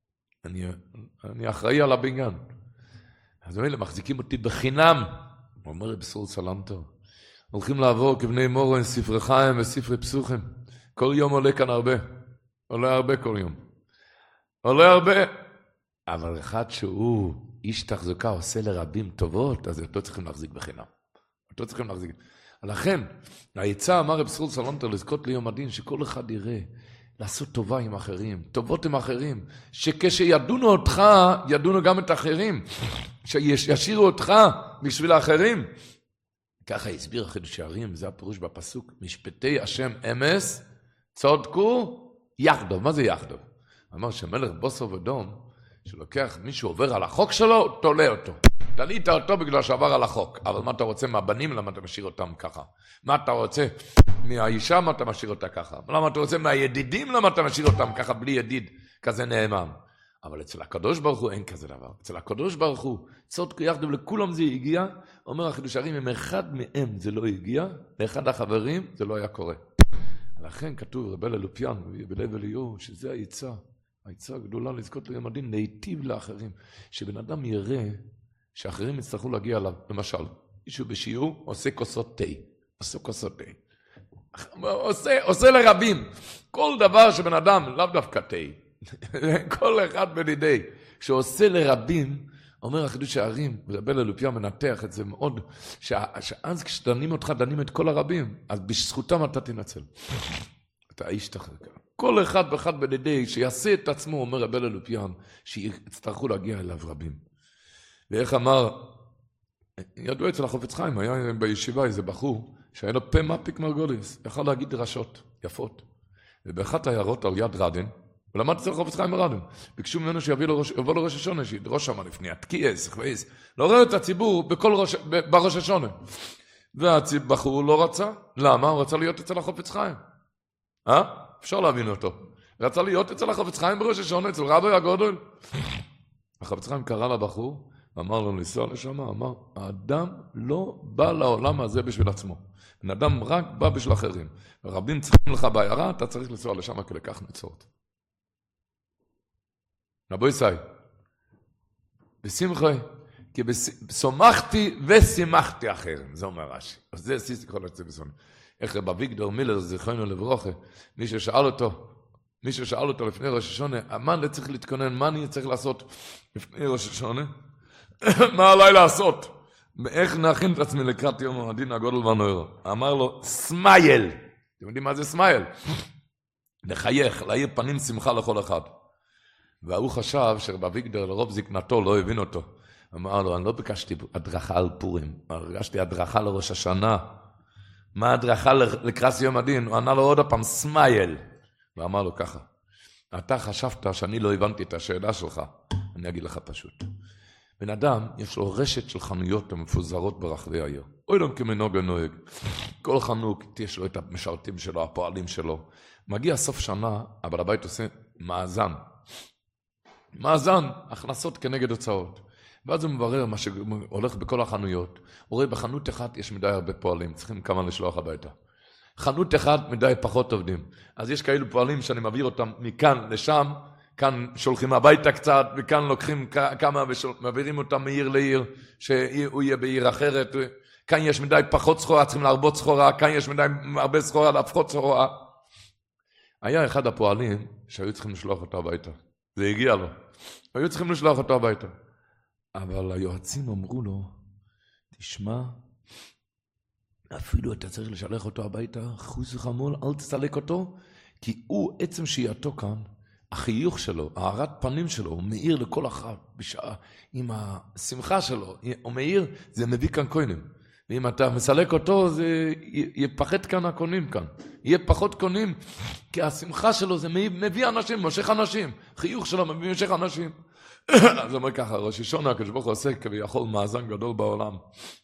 A: אני אחראי על הבניין. אז אומרים, מחזיקים אותי בחינם. הוא אומר בסול סלנטו, הולכים לעבור כבני מורן, ספרי חיים וספרי פסוחים. כל יום עולה כאן הרבה. עולה הרבה כל יום. עולה הרבה. אבל אחד שהוא איש תחזוקה עושה לרבים טובות, אז אותו צריכים להחזיק בחינם. אותו צריכים להחזיק. לכן, העצה אמר רב סול סלנטו לזכות ליום הדין, שכל אחד יראה לעשות טובה עם אחרים, טובות עם אחרים, שכשידונו אותך, ידונו גם את האחרים, שישירו אותך בשביל האחרים. ככה הסביר חידוש שערים, זה הפירוש בפסוק, משפטי השם אמס, צודקו יחדו. מה זה יחדו? אמר שמלך בוסר ודום, שלוקח מישהו עובר על החוק שלו, תולה אותו. תלית אותו בגלל שעבר על החוק. אבל מה אתה רוצה מהבנים? למה אתה משאיר אותם ככה? מה אתה רוצה מהאישה? מה אתה משאיר אותה ככה? למה אתה רוצה מהידידים? למה אתה משאיר אותם ככה בלי ידיד כזה נאמן? אבל אצל הקדוש ברוך הוא אין כזה דבר. אצל הקדוש ברוך הוא, צודקו יחדיו, לכולם זה הגיע. אומר החידוש הערים, אם אחד מהם זה לא הגיע, לאחד החברים זה לא היה קורה. לכן כתוב רבי אלופיאן בלב אליהו, שזה העצה הגדולה לזכות ליום הדין, להיטיב לאחרים, שבן אדם יראה שאחרים יצטרכו להגיע אליו. למשל, מישהו בשיעור עושה כוסות תה, עושה לרבים, כל דבר שבן אדם, לאו דווקא תה, כל אחד בלידי, שעושה לרבים, אומר החידוש הערים, רבי אלופיאן מנתח את זה מאוד, שאז כשדנים אותך, דנים את כל הרבים, אז בזכותם אתה תנצל. אתה איש תחזקה. כל אחד ואחד בלידי, שיעשה את עצמו, אומר רבי אלופיאן, שיצטרכו להגיע אליו רבים. ואיך אמר, ידוע אצל החופץ חיים, היה בישיבה איזה בחור, שהיה לו פה מפיק מרגוליס, יכל להגיד דרשות יפות. ובאחת העיירות על יד רדן, ולמד אצל החופץ חיים מרדן, ביקשו ממנו שיבוא לו ראש השונה, שידרוש שם לפני התקיעס, חוויס, לא רואה את הציבור בראש השונה. והבחור לא רצה. למה? הוא רצה להיות אצל החופץ חיים. אפשר להבין אותו. רצה להיות אצל החופץ חיים בראש השונה, אצל רבי הגודל. החופץ חיים קרא לבחור, אמר לו לנסוע לשם, אמר, האדם לא בא לעולם הזה בשביל עצמו. בן אדם רק בא בשביל אחרים. רבים צריכים לך בעיירה, אתה צריך לנסוע לשם כדי כך נצורת. רבו ישי, בשמחי, כי שמחתי ושימחתי אחרים, זה אומר רש"י. אז זה עשיתי כל הצי בסון. איך רב אביגדור מילר, זכרנו לברוכה, מישהו שאל אותו לפני ראש השונה, מה אני צריך להתכונן, מה אני צריך לעשות לפני ראש השונה? מה עליי לעשות? איך נכין את עצמי לקראת יום הדין הגודל והנויר? אמר לו, סמייל. אתם יודעים מה זה סמייל? לחייך, להאיר פנים שמחה לכל אחד. והוא חשב שרב אביגדור לרוב זקנתו לא הבין אותו. אמר לו, אני לא ביקשתי הדרכה על פורים, הרגשתי הדרכה לראש השנה. מה הדרכה לקראת יום הדין? הוא ענה לו עוד הפעם, סמייל. ואמר לו ככה, אתה חשבת שאני לא הבנתי את השאלה שלך, אני אגיד לך פשוט. בן אדם, יש לו רשת של חנויות המפוזרות ברחבי העיר. אוי לא כמנהוג הנוהג. כל חנוק, יש לו את המשרתים שלו, הפועלים שלו. מגיע סוף שנה, אבל הבית עושה מאזן, הכנסות כנגד הוצאות. ואז הוא מברר מה שהולך בכל החנויות. הוא רואה בחנות אחת יש מדי הרבה פועלים, צריכים כמה לשלוח הביתה. חנות אחת מדי פחות עובדים. אז יש כאלו פועלים שאני מעביר אותם מכאן לשם, כאן שולחים הביתה קצת, וכאן לוקחים כמה ומעבירים אותם מעיר לעיר, שהוא יהיה בעיר אחרת. כאן יש מדי פחות סחורה, צריכים להרבות סחורה, כאן יש מדי הרבה סחורה, להפחות סחורה. היה אחד הפועלים שהיו צריכים לשלוח אותו הביתה. זה הגיע לו. היו צריכים לשלוח אותו הביתה. אבל היועצים אמרו לו, תשמע, אפילו אתה צריך לשלח אותו הביתה, חוס וחמול, אל תסלק אותו, כי הוא עצם שהייתו כאן, החיוך שלו, הערת פנים שלו, הוא מאיר לכל אחד בשעה, עם השמחה שלו, הוא מאיר, זה מביא כאן קונים. ואם אתה מסלק אותו, זה יפחת כאן הקונים כאן. יהיה פחות קונים, כי השמחה שלו זה מביא אנשים, מושך אנשים. חיוך שלו מביא מושך אנשים. אז הוא אומר ככה, ראש השונה, הקדוש ברוך הוא עושה כביכול מאזן גדול בעולם.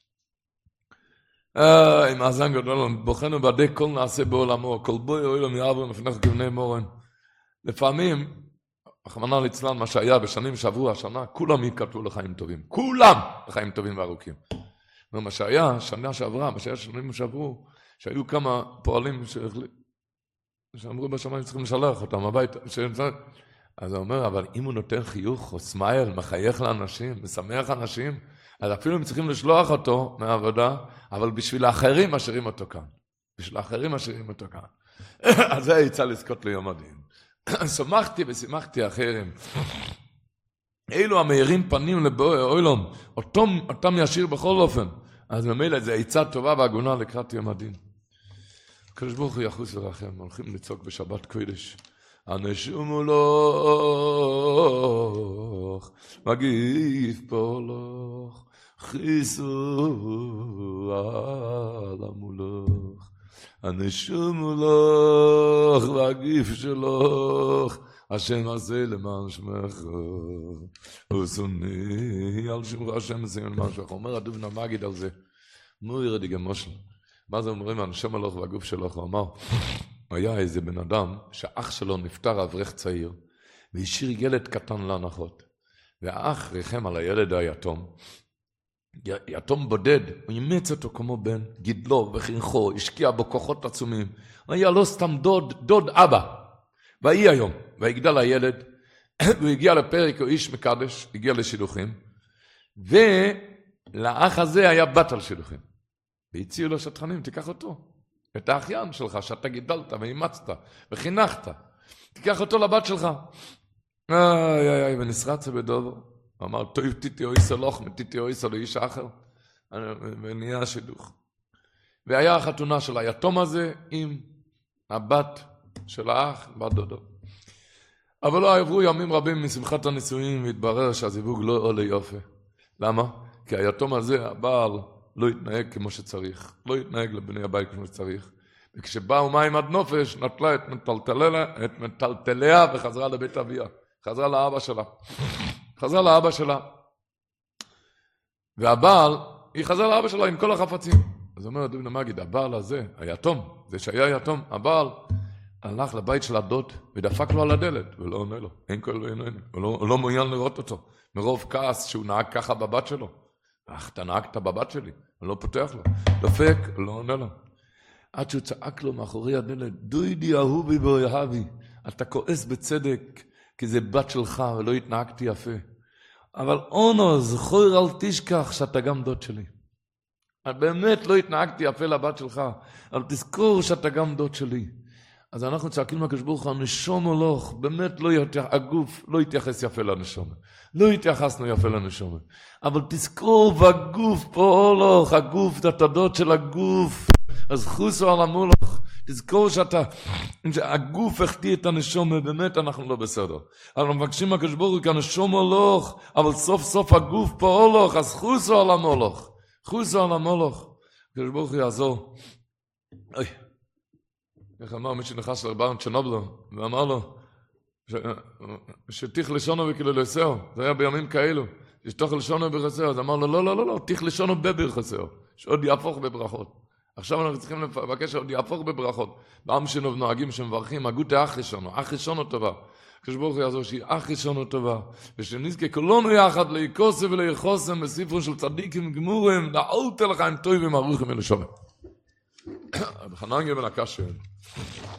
A: מאזן גדול, בוחנו בעדי כל נעשה בעולמו, כל בוי אוהלו מאבו מפנך כבני מורן. לפעמים, רחמנא ליצלן, מה שהיה בשנים שעברו השנה, כולם יקלטו לחיים טובים. כולם לחיים טובים וארוכים. מה שהיה, שנה שעברה, מה שהיה שנים שעברו, שהיו כמה פועלים שאמרו בשמיים צריכים לשלח אותם הביתה. אז הוא אומר, אבל אם הוא נותן חיוך או סמייל, מחייך לאנשים, משמח אנשים, אז אפילו הם צריכים לשלוח אותו מהעבודה, אבל בשביל האחרים משאירים אותו כאן. בשביל האחרים משאירים אותו כאן. אז זה יצא לזכות ליום הדין. שמחתי ושימחתי אחרים. אילו המאירים פנים לבואי אוילום, אותם ישיר בכל אופן. אז ממילא זה עצה טובה והגונה לקראת יום הדין. הקדוש ברוך הוא יחוס ורחם, הולכים לצעוק בשבת קודש. הנשומו לך, מגיף פולך, חיסו על המולך. הנשומו לך, מגיף שלך, השם הזה למען שמך, ושונאי על שמך השם הזה למען שמך. אומר הדובן המגיד על זה, נו ירדי גמושל. מה זה אומרים? הנשם הלוך והגוף שלך, הוא אמר, היה איזה בן אדם שהאח שלו נפטר אברך צעיר, והשאיר ילד קטן להנחות. והאח ריחם על הילד היתום, יתום בודד, הוא אימץ אותו כמו בן, גידלו וחינכו, השקיע בו כוחות עצומים. הוא היה לא סתם דוד אבא. והיא היום, והגדל הילד, הוא הגיע לפרק, הוא איש מקדש, הגיע לשידוכים, ולאח הזה היה בת על שידוכים. והציעו לו שטחנים, תיקח אותו, את האחיין שלך, שאתה גידלת ואימצת וחינכת, תיקח אותו לבת שלך. ונסרץ בדובר, הוא אמר, טוב תיתי אויסה לוח, מתיתי אויסה לאיש האחר, ונהיה השידוך. והיה החתונה של היתום הזה עם הבת של האח, בת דודו. אבל לא עברו ימים רבים משמחת הנישואים, והתברר שהזיווג לא עולה יופי. למה? כי היתום הזה, הבעל, לא התנהג כמו שצריך, לא התנהג לבני הבית כמו שצריך, וכשבאו מים עד נופש, נטלה את מטלטליה וחזרה לבית אביה, חזרה לאבא שלה. והבעל, היא חזרה לאבא שלה עם כל החפצים. אז אומר דוד המגיד, הבעל הזה, היתום, זה שהיה יתום, הבעל הלך לבית של הדוד ודפק לו על הדלת, ולא עונה לו, אין כל ואין עונה, הוא לא מעוניין לראות אותו, מרוב כעס שהוא נהג ככה בבת שלו. אתה נהגת בבת שלי, אני לא פותח לו, דופק, לא עונה לו. עד שהוא צעק לו מאחורי הדלת, דוידי אהובי ואוהבי, אתה כועס בצדק, כי זה בת שלך ולא התנהגתי יפה. אבל אונו, זכור אל תשכח שאתה גם דוד שלי. באמת לא התנהגתי יפה לבת שלך, אבל תזכור שאתה גם דוד שלי. אז אנחנו צעקים לקדוש ברוך הוא, הנשום הולך, באמת הגוף לא התייחס יפה לנשום. לא התייחסנו יפה לנשום. אבל תזכור, והגוף פה הולך, הגוף זה התדות של הגוף. אז חוסו על המולך, תזכור שאתה, הגוף החטיא את הנשום, באמת אנחנו לא בסדר. אנחנו מבקשים לקדוש ברוך הוא, כי הנשום הולך, אבל סוף סוף הגוף פה הולך, אז חוסו על המולך. חוסו על המולך. הקדוש ברוך הוא יעזור. אוי. איך אמר מי שנכנס לרבן צ'רנובלו, ואמר לו, שתיך לשונו וכללסהו, זה היה בימים כאלו, שתוך לשונו ברכסהו, אז אמר לו, לא, תיך לשונו בברכסהו, שעוד יהפוך בברכות. עכשיו אנחנו צריכים לבקש שעוד יהפוך בברכות. בעם שלנו נוהגים שמברכים, הגות אח ראשונו טובה. כשברוך הוא יעזור שהיא אח ראשונו טובה, ושנזכה כולנו יחד להיקוסם ולהיחוסם בספרו של צדיקים גמורים, לעלות לך עם טובים ארוכים ולשווה. חנן גבל הקשר.